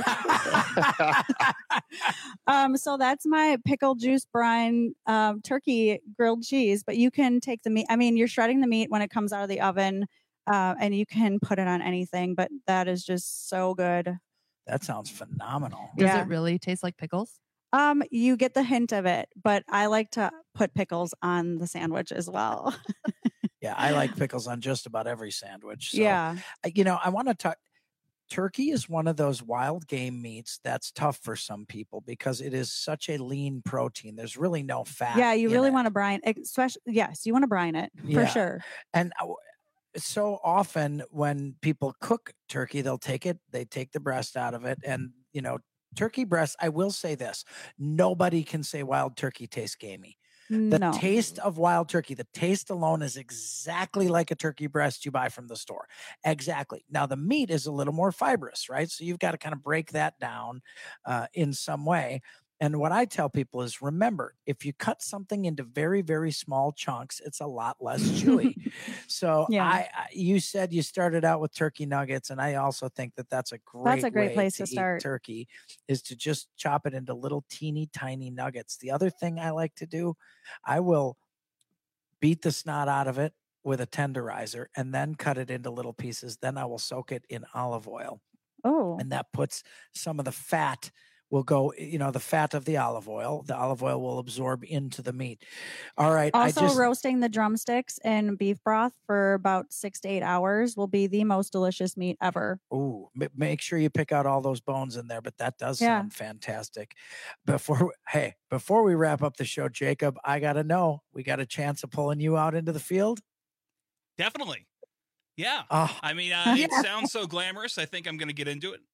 um, so that's my pickle juice brine um, turkey grilled cheese. But you can take the meat. I mean, you're shredding the meat when it comes out of the oven, uh, and you can put it on anything. But that is just so good. That sounds phenomenal. Does Yeah. it really taste like pickles? Um, you get the hint of it, but I like to put pickles on the sandwich as well. Yeah, I like pickles on just about every sandwich. So, Yeah. I- you know, I want to talk. Turkey is one of those wild game meats that's tough for some people because it is such a lean protein. There's really no fat. Yeah, you in really it. want to brine, especially. Yes, you want to brine it for Yeah. sure. And uh, so often when people cook turkey, they'll take it, they take the breast out of it. And, you know, turkey breast, I will say this nobody can say wild turkey tastes gamey. The No. taste of wild turkey, the taste alone is exactly like a turkey breast you buy from the store. Exactly. Now, the meat is a little more fibrous, right? So you've got to kind of break that down uh, in some way. And what I tell people is remember, if you cut something into very, very small chunks, it's a lot less chewy. So Yeah. I, I, you said you started out with turkey nuggets, and I also think that that's a great, a great way place to, to eat start. turkey is to just chop it into little teeny tiny nuggets. The other thing I like to do, I will beat the snot out of it with a tenderizer and then cut it into little pieces. Then I will soak it in olive oil. Oh. And that puts some of the fat will go, you know, the fat of the olive oil. The olive oil will absorb into the meat. All right. Also, I just, roasting the drumsticks in beef broth for about six to eight hours will be the most delicious meat ever. Ooh, m- make sure you pick out all those bones in there, but that does Yeah. sound fantastic. Before, hey, before we wrap up the show, Jacob, I got to know, we got a chance of pulling you out into the field? Definitely. Yeah. Oh. I mean, uh, it Yeah. sounds so glamorous. I think I'm going to get into it.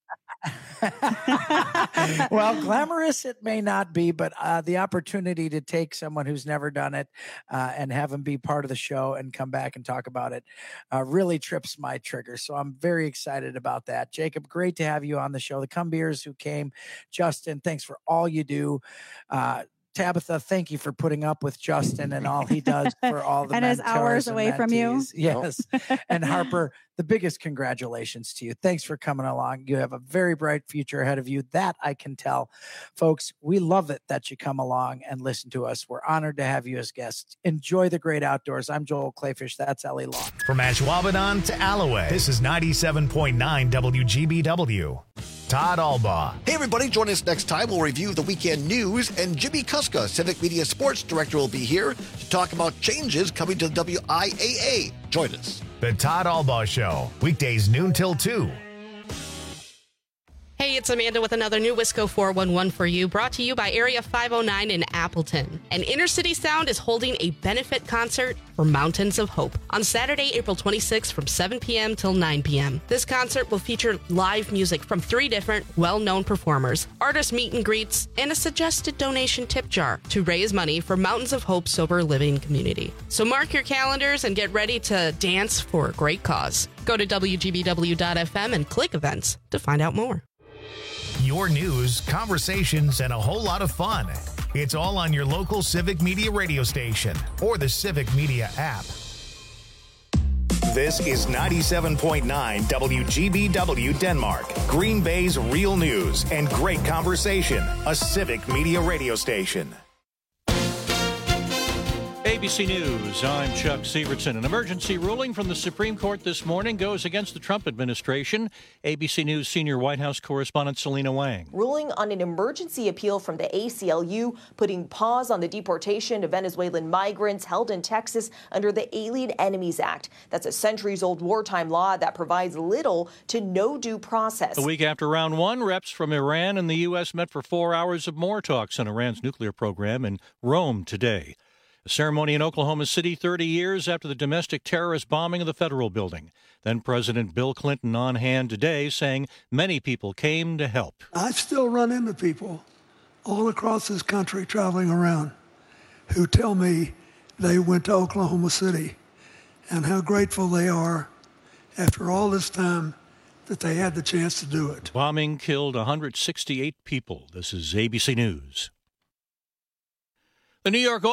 Well, glamorous it may not be, but uh, the opportunity to take someone who's never done it uh, and have them be part of the show and come back and talk about it uh, really trips my trigger. So I'm very excited about that. Jacob, great to have you on the show. The Cum Beers who came. Justin, thanks for all you do. Uh, Tabitha, thank you for putting up with Justin and all he does for all the And his mentors hours and away from you. mentees. Yes. And Harper, the biggest congratulations to you. Thanks for coming along. You have a very bright future ahead of you. That I can tell. Folks, we love it that you come along and listen to us. We're honored to have you as guests. Enjoy the great outdoors. I'm Joel Clayfish. That's Ellie Long. From Ashwaubenon to Alloway, this is ninety-seven point nine W G B W. Todd Albaugh. Hey, everybody, join us next time. We'll review the weekend news, and Jimmy Kuska, Civic Media Sports Director, will be here to talk about changes coming to the W I A A. Join us. The Todd Albaugh Show, weekdays noon till two. Hey, Hey, it's Amanda with another new Wisco four one one for you, brought to you by Area five oh nine in Appleton. And Inner City Sound is holding a benefit concert for Mountains of Hope on Saturday, April twenty-sixth from seven p.m. till nine p.m. This concert will feature live music from three different well-known performers, artist meet and greets, and a suggested donation tip jar to raise money for Mountains of Hope Sober Living Community. So mark your calendars and get ready to dance for a great cause. Go to W G B W dot F M and click events to find out more. Your news, conversations, and a whole lot of fun. It's all on your local Civic Media radio station or the Civic Media app. This is ninety-seven point nine W G B W Denmark, Green Bay's real news and great conversation, a Civic Media radio station. A B C News, I'm Chuck Severson. An emergency ruling from the Supreme Court this morning goes against the Trump administration. A B C News senior White House correspondent Selena Wang. Ruling on an emergency appeal from the A C L U, putting pause on the deportation of Venezuelan migrants held in Texas under the Alien Enemies Act. That's a centuries-old wartime law that provides little to no due process. A week after round one, reps from Iran and the U S met for four hours of more talks on Iran's nuclear program in Rome today. A ceremony in Oklahoma City thirty years after the domestic terrorist bombing of the federal building. Then President Bill Clinton on hand today saying many people came to help. I still run into people all across this country traveling around who tell me they went to Oklahoma City and how grateful they are after all this time that they had the chance to do it. Bombing killed one hundred sixty-eight people. This is A B C News. The New York